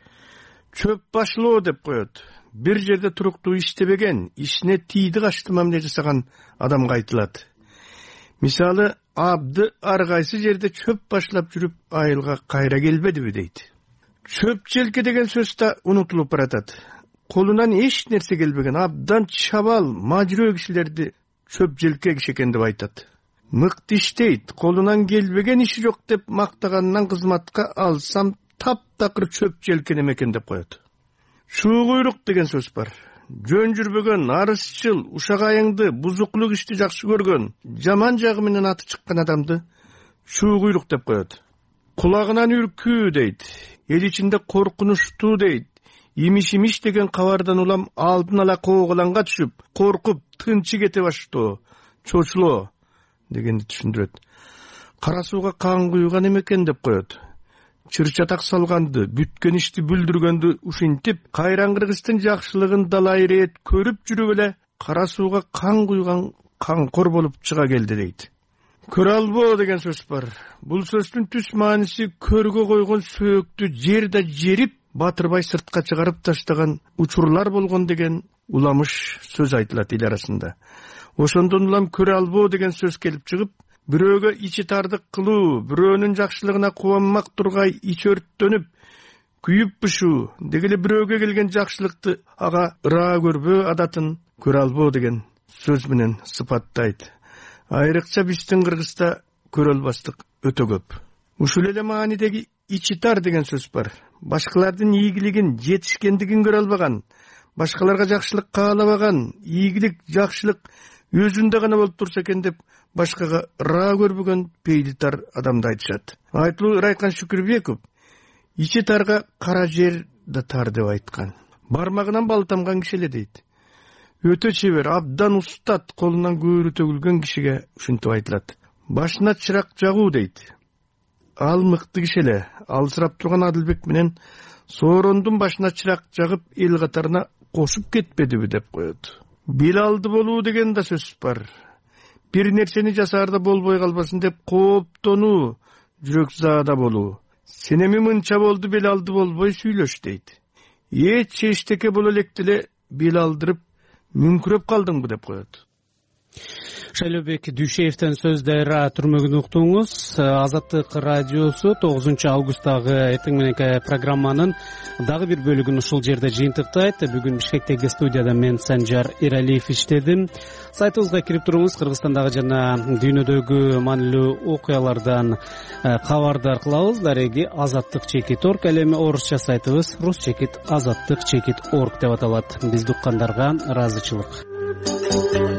Чөп башлоо деп коет. Бир жерде туруктуу иштебеген, ишине тийди качты мамиле жасаган адамга айтылат. Мисалы, абды ар кайсы жерде чөп башлап жүрүп айылга кайра келбедиби дейт. Чөп желке деген сөз да унутулуп баратат. Колунан эч нерсе келбеген, абдан чабал, мажрөө кишилерди чөп желке киши экен деп айтат. Мыкты иштейт, колунан келбеген иши жок деп мактагандан кызматка алсам таптакыр чөп желкенем экен деп коет. Чуугуйрук деген сөз бар. Жөн жүрбөгөн, арызчыл, ушак айыңды, бузуклук ишти жакшы көргөн, жаман жагы менен аты чыккан адамды чуугуйрук деп коет. Кулагынан үркүү дейт, эл ичинде коркунучтуу дейт. Имиш-имиш деген кабардан улам алдын ала кооголанга түшүп, коркуп, тынчы кете баштоо, чочулоо дегенди түшүндүрөт. Кара сууга кан куйган экен деп коет. Чырчатак салганды, бүткөн ишти бүлдүргөндү ушинтип, кайран кыргыздын жакшылыгын далай ирет көрүп жүрүп эле кара сууга кан куйган канкор болуп чыга келди дейт. Көрө албоо деген сөз бар. Бул сөздүн түз мааниси көргө койгон сөөктү жерде жерип, батырбай сыртка чыгарып таштаган учурлар болгон деген уламыш сөз айтылат эл арасында. Ошондон улам көрө албоо деген сөз келип чыгып, бирөөгө ичи тардык кылуу, бирөөнүн жакшылыгына кубанмак тургай ич өрттөнүп, күйүп бышуу, дегеле бирөөгө келген жакшылыкты ага ыраа көрбөө адатын көрө албоо деген сөз менен сыпаттайт. айрыкча биздин Кыргызда көрө албастык өтө көп. Ушул эле маанидеги ичи тар деген сөз бар. Башкалардын ийгилигин, жетишкендигин көрө албаган, башкаларга жакшылык каалабаган, ийгилик, жакшылык өзүндө гана болуп турса экен деп башкага ыраа көрбөгөн пейили тар адамды айтышат. Айтылуу Райкан Шүкүрбеков ичи тарга кара жер да тар деп айткан. Бармагынан бал тамган киши эле дейт. Өтө чебер, абдан устат, колунан көөрү төгүлгөн кишиге ушинтип айтылат. Башына чырак жагуу дейт. Ал мыкты киши эле. Алысырап турган Адылбек менен Соорондун башына чырак жагып эл катарына кошуп кетпедиби деп коет. Билалды болуу деген да сөз бар. Бир нерсени жасаарда болбой калбасын деп кооптонуу, жүрөкзаада болуу. Сен эми мынча болду, Билалды болбой сүйлөш дейт. Эч эчтеке боло электи эле бел алдырып мүңкүрөп калдыңбы деп коет. Шайлообек Дүйшеевден сөз дайра түрмөгүн уктуңуз. Азаттык радиосу тогузунчу августтагы эртең мененки программанын дагы бир бөлүгүн ушул жерде жыйынтыктайт. Бүгүн Бишкектеги студияда мен Санжар Эралиев иштедим. Сайтыбызга кирип туруңуз, Кыргызстандагы жана дүйнөдөгү маанилүү окуялардан кабардар кылабыз. Дареги азаттык чекит орг, ал эми орусча сайтыбыз рус чекит азаттык чекит орг деп аталат. Бизди уккандарга ыраазычылык.